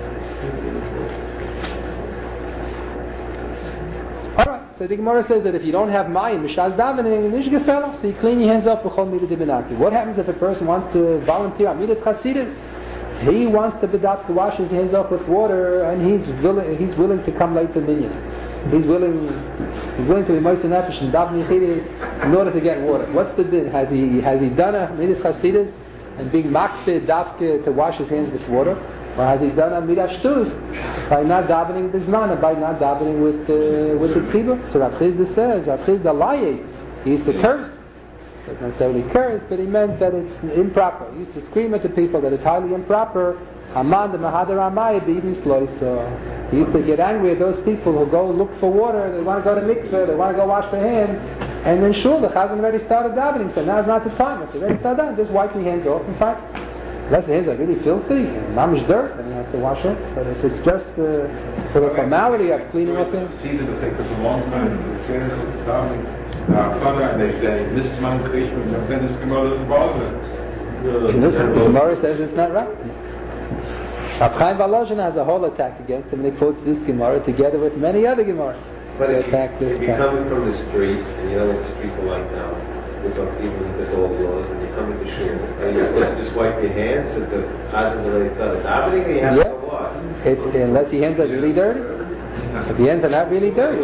Alright, so the Gemara says that if you don't have mayim, mishaz davening, nish gefela, so you clean your hands up b'chol midah dibinaki. What happens if a person wants to volunteer on midas chasidus? He wants to bedat to wash his hands off with water, and he's willing, he's willing to come late to minyan. He's willing, he's willing to be moist nefesh and daven yichidis in order to get water. What's the din? Has he has he done a midas chasidus and being makpid dafke to wash his hands with water, or has he done a midas shtus by not davening bisman and by not davening with uh, with the tzibur? So Rav Chizda says, Rav Chizda lied. He used to curse, not necessarily curse, but he meant that it's improper. He used to scream at the people that it's highly improper. Haman the Mahadar Amaya beating sloy. So he used to get angry at those people who go look for water, they want to go to mikveh, they want to go wash their hands, And then sure, the Chazan already started davening, so now's not the time. If they already started davening, just wipe your hands off and fine. Unless the hands are really filthy, mamish dirt, then you have to wash off. But if it's just uh, for the formality of cleaning up things. See that it takes a long time. The fairness of the davening. Our father and they say, this is my Krishma, and then this Gemara doesn't bother. The Gemara says it's not right. Rav Chaim Volozhin has a whole attack against him, and he quotes this Gemara together with many other Gemaras. But if, you, attack this if you're coming from the street, and you know it's people like now, with our people with all the laws, and you come into shul, and you're supposed to just wipe your hands at the Chazan already started davening, or you have yeah. to what? If, unless your hands are really dirty. If your hands are not really dirty.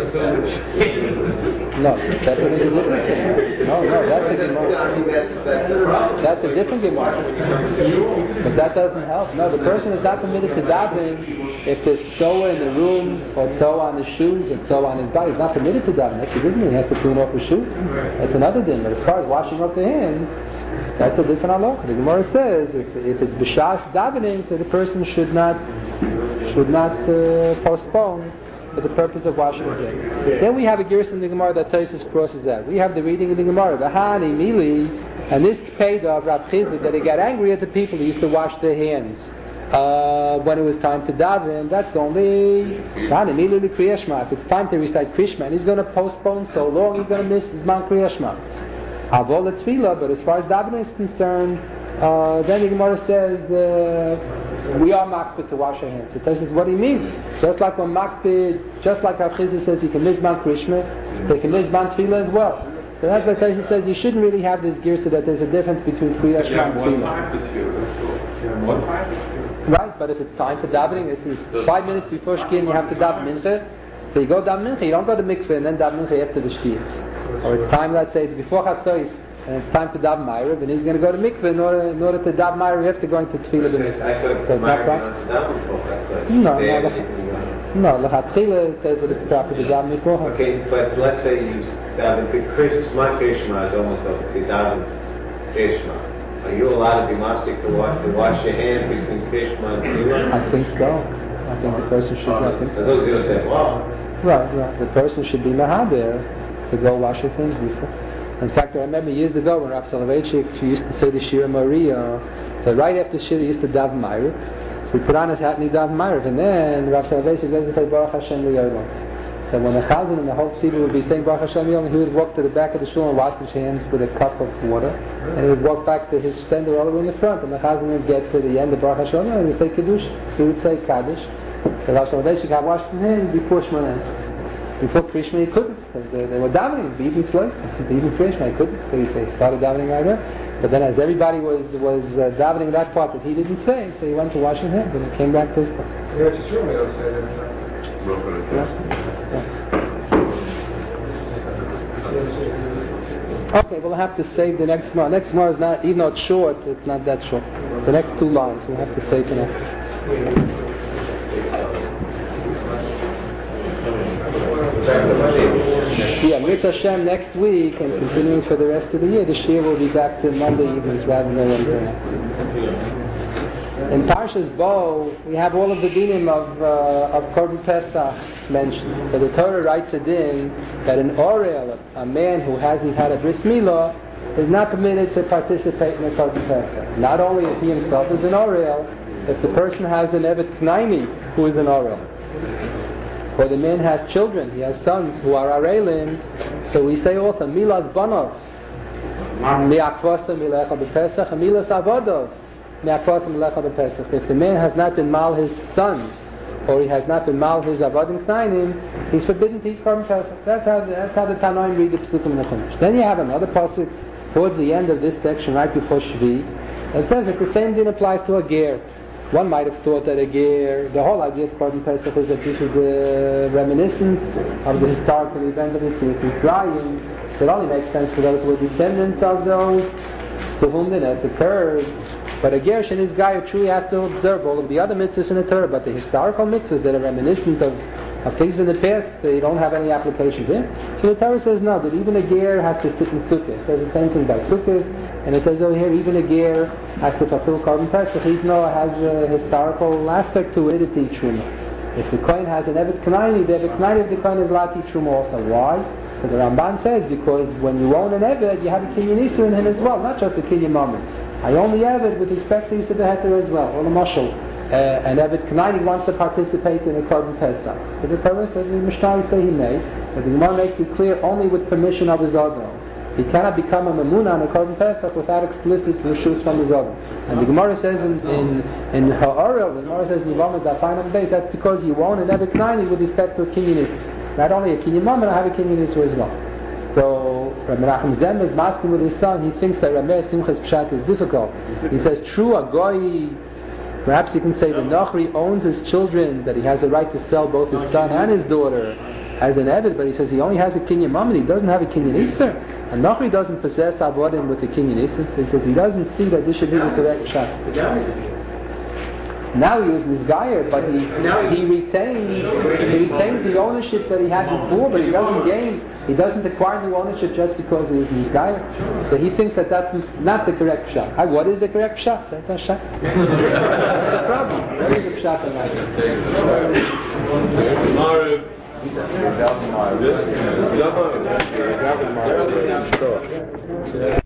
No, that's a different Gemara. No, no, that's a Gemara. That's a different Gemara. But that doesn't help. No, the person is not permitted to daven if there's soa in the room, or soa on his shoes, or soa on his body. He's not permitted to daven. That's a different thing. He has to clean off his shoes. That's another thing. But as far as washing off the hands, that's a different halakha. The Gemara says if, if it's b'shas davening, so the person should not should not uh, postpone for the purpose of washing his hands. Then we have a gerus in the Gemara that Tosfos crosses out. We have the reading in the Gemara, V'hani mili, and this paid of Rav Chizda that he got angry at the people who used to wash their hands uh, when it was time to daven. That's only V'hani mili li Kriya Shema. If it's time to recite Krishma and he's going to postpone so long, he's going to miss his man Kriya Shema. Avol Tefillah, but as far as davening is concerned, uh, then the Gemara says uh, we are makpid to wash our hands. So this is what do you mean? Just like when makpid, just like Rav Chizda says you can mizman Krishma, they can mizman Tefillah as well. So that's why Tosfos says you shouldn't really have this gear so that there's a difference between Kriya Shema and Tefillah. Right, but if it's time for davening, it's five minutes before Shkia and you have to daven mincha. So you go daven mincha, you don't go to mikveh and then daven mincha after the Shkia. Or it's time, let's say it's before Chatzos, and it's time to daven Ma'ariv, and he's going to go to mikveh in order, in order to daven Ma'ariv, you have to go into Tefillah the mikveh. So it's not proper? No, no, no, L'chatchila says that it's proper to daven mikveh. Okay, but let's say you daven Krishma, my Krishma is almost over, you daven Krishma. Are you allowed to be mastic to wash, to wash your hands between Krishma and Tefillah? I think so. I think the person should, I think so. As long as you don't say, wow. Right, right. The person should be mahaber to go wash his hands before. In fact, I remember years ago when Rav Soloveitchik used to say the Shira Maria, so right after Shira he used to daven Ma'ariv. So he put on his hat and he daven Ma'ariv, and then Rav Soloveitchik doesn't say Baruch Hashem L'Yolam. So when the Chazan and the whole Tzibur would be saying Baruch Hashem L'Yolam, he would walk to the back of the shul and wash his hands with a cup of water, and he would walk back to his stender all the way in the front, and the Chazan would get to the end of Baruch Hashem L'Yolam, and he would say Kiddush, he would say Kaddish. So Rav Soloveitchik had washed his hands before Shemona Esrei. Before Krishma he couldn't, because they, they were davening, even Slice, even Krishma he couldn't, they, they started davening right there. But then as everybody was was uh, davening that part that he didn't say, so he went to wash his hands and he came back to his part. Yeah, it's true, we don't say Yeah. Okay, we'll have to save the next more. Next more is not, even though it's short, it's not that short. The next two lines, we'll have to save the next. Yeah, Mitzvah Hashem next week and continuing for the rest of the year. This year we'll be back to Monday evenings rather than Wednesday. In Parshas Bo, we have all of the dinim of uh, of Korban Pesach mentioned. So the Torah writes a din that an orel, a man who hasn't had a bris milah, is not permitted to participate in the Korban Pesach. Not only if he himself is an orel, if the person has an Evet Knaimi who is an orel. Or the man has children, he has sons who are arelim, so we say also, Milas Banov, Mi'akvasa Milecha B'Pesach, and Milas Avodov, Mi'akvasa Milecha B'Pesach. If the man has not been mal his sons, or he has not been mal his Avodim Knainim, he's forbidden to eat Korban Pesach. That's how, that's how the Tanoim read the Psukim in the Chumash. Then you have another pasuk towards the end of this section, right before Shvi, that says that the same thing applies to a ger. One might have thought that a ger, the whole idea of Korban Pesach is that this is a reminiscence of the historical event of Yetziat Mitzrayim. It only makes sense for those who are descendants of those to whom it has occurred. But a ger and his guy who truly has to observe all of the other mitzvahs in the Torah, but the historical mitzvahs that are reminiscent of, of things in the past, they don't have any application to it. So the Torah says no, that even a ger has to sit in Sukkot. It says the same thing by Sukkot, and it says over here even a ger has to fulfill Korban Pesach, even though it has a historical aspect to it, to teach Truma. If the Kohen has an Evet Knaini, the Evet Knaini of the Kohen is allowed to teach Truma also. Why? So the Ramban says, because when you own an Eved, you have a Kinyan Isur in him as well, not just a Kinyan Mammon. I own the Eved with respect to Yisur Heter as well, or the Mashal. Uh, and Eved Kanaini wants to participate in a Korban Pesach. So the Torah says, the Mishnah say he may, but the Gemara makes it clear only with permission of his Adon. He cannot become a Mamuna on a Korban Pesach without explicit reshus from his Adon. And the Gemara says in in, in Ha'ara, the Gemara says in Yevamot Daf base, that's because you own an Eved Kanaini with respect to a Kinyan Isur. Not only a Kinyan Mammon, I have a Kinyan Isur as well. So Rabbi Menachem Zem is masking with his son. He thinks that Rameh Simchas Pshat is difficult. He says, true, a goy, perhaps you can say the Nachri owns his children, that he has a right to sell both his son and his daughter as an Eved, but he says he only has a Kinyan Mammon, he doesn't have a Kinyan Isur. And Nachri doesn't possess Avodim with the Kinyan Isur, so he says he doesn't see that this should be the correct Pshat. Now he was Nizgayer, but he he retains he retains the ownership that he had before, but he doesn't gain, he doesn't acquire new ownership just because he is Nizgayer. So he thinks that that's not the correct Pshat. Ah, what is the correct Pshat? That's a Pshat. That's a problem. What is the Pshat in that?